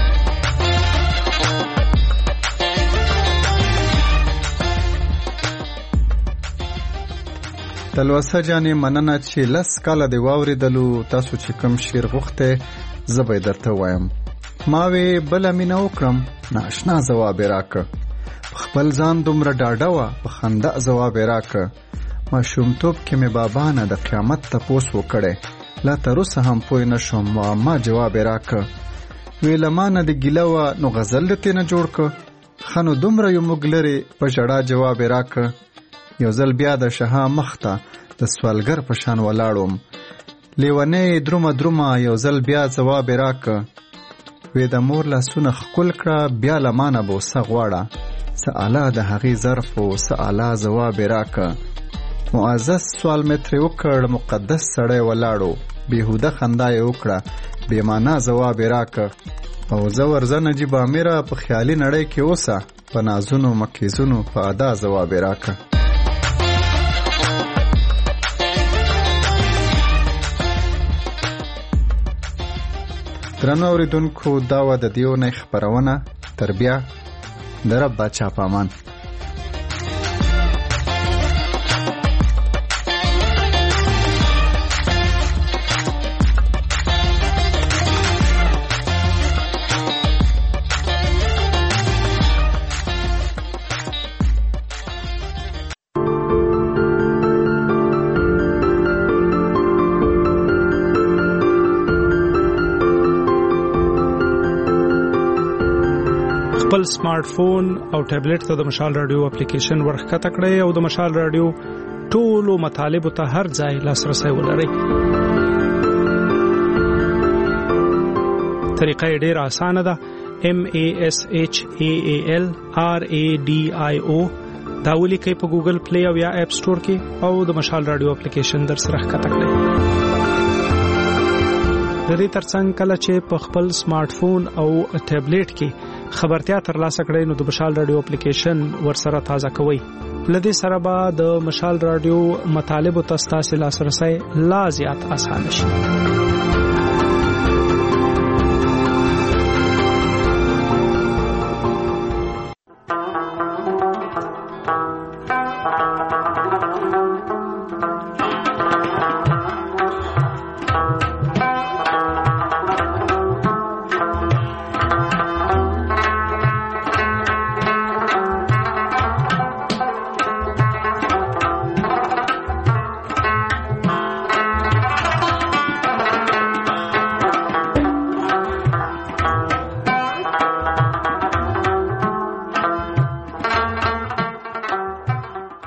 تلوسه جانې مننه چې 10 کاله دې واورېدلو تاسو چې کوم شعر غوښتی زه به یې درته وایم. ما وې بله مینه وکړم ناشنا ځواب یې راکړه په خپل ځان دومره ډاډه وه په خندا ځواب یې راکړه. ماشومتوب کې مې بابا نه د قیامت تپوس وکړی لا تر اوسه هم پوه نه شوم معما جواب یې راکړه. وې له ما نه د ګیله وه نو غزل دې ترې نه جوړ کړه ښه نو دومره یو موږ لرې په ژړا جواب یې راکړه. یو ځل بیا د شها مخ ته د سوالګر په شان ولاړم لیونی درومه درومه یو ځل بیا ځواب یې راکړه. وې د مور لاسونه ښکل کړه بیا له مانه بوسه غواړه څه اعلی د هغې ظرف و څه اعلی ځواب یې راکړه. معزز سوال مې ترې وکړ مقدس سړی ولاړو بېهوده خندا یې وکړه بې معنا ځواب یې راکړه. او زه ورځه نجیب امیره په خیالي نړۍ کې اوسه په نازونو مکیزونو په ادا ځواب یې راکړه. درنو اوریدونکو دا وه د دې اونۍ خپرونه تر بیا د رب باچا په امان. خپل سمارټ فون او ټابلیټ ته د مشال رادیو اپلیکیشن ورښکته کړئ او د مشال رادیو ټولو مطالبو ته هر ځای لاسرسی ولرئ. طریقه یې ډېره اسانه ده. MASHAALRADIO دا ولیکئ په ګوګل پلی او یا اپ سټور کې او د مشال رادیو اپلیکیشن در سره ښکته کړئ. د دې ترڅنګ کله چې په خپل سمارټ فون او ټابلیټ کې خبرتیا ترلاسه کړئ نو د مشال رادیو اپلیکیشن ورسره تازه کوئ. لدې سره به د مشال رادیو مطالبو ته ستاسو لاسرسی لا زیات اسانه شي.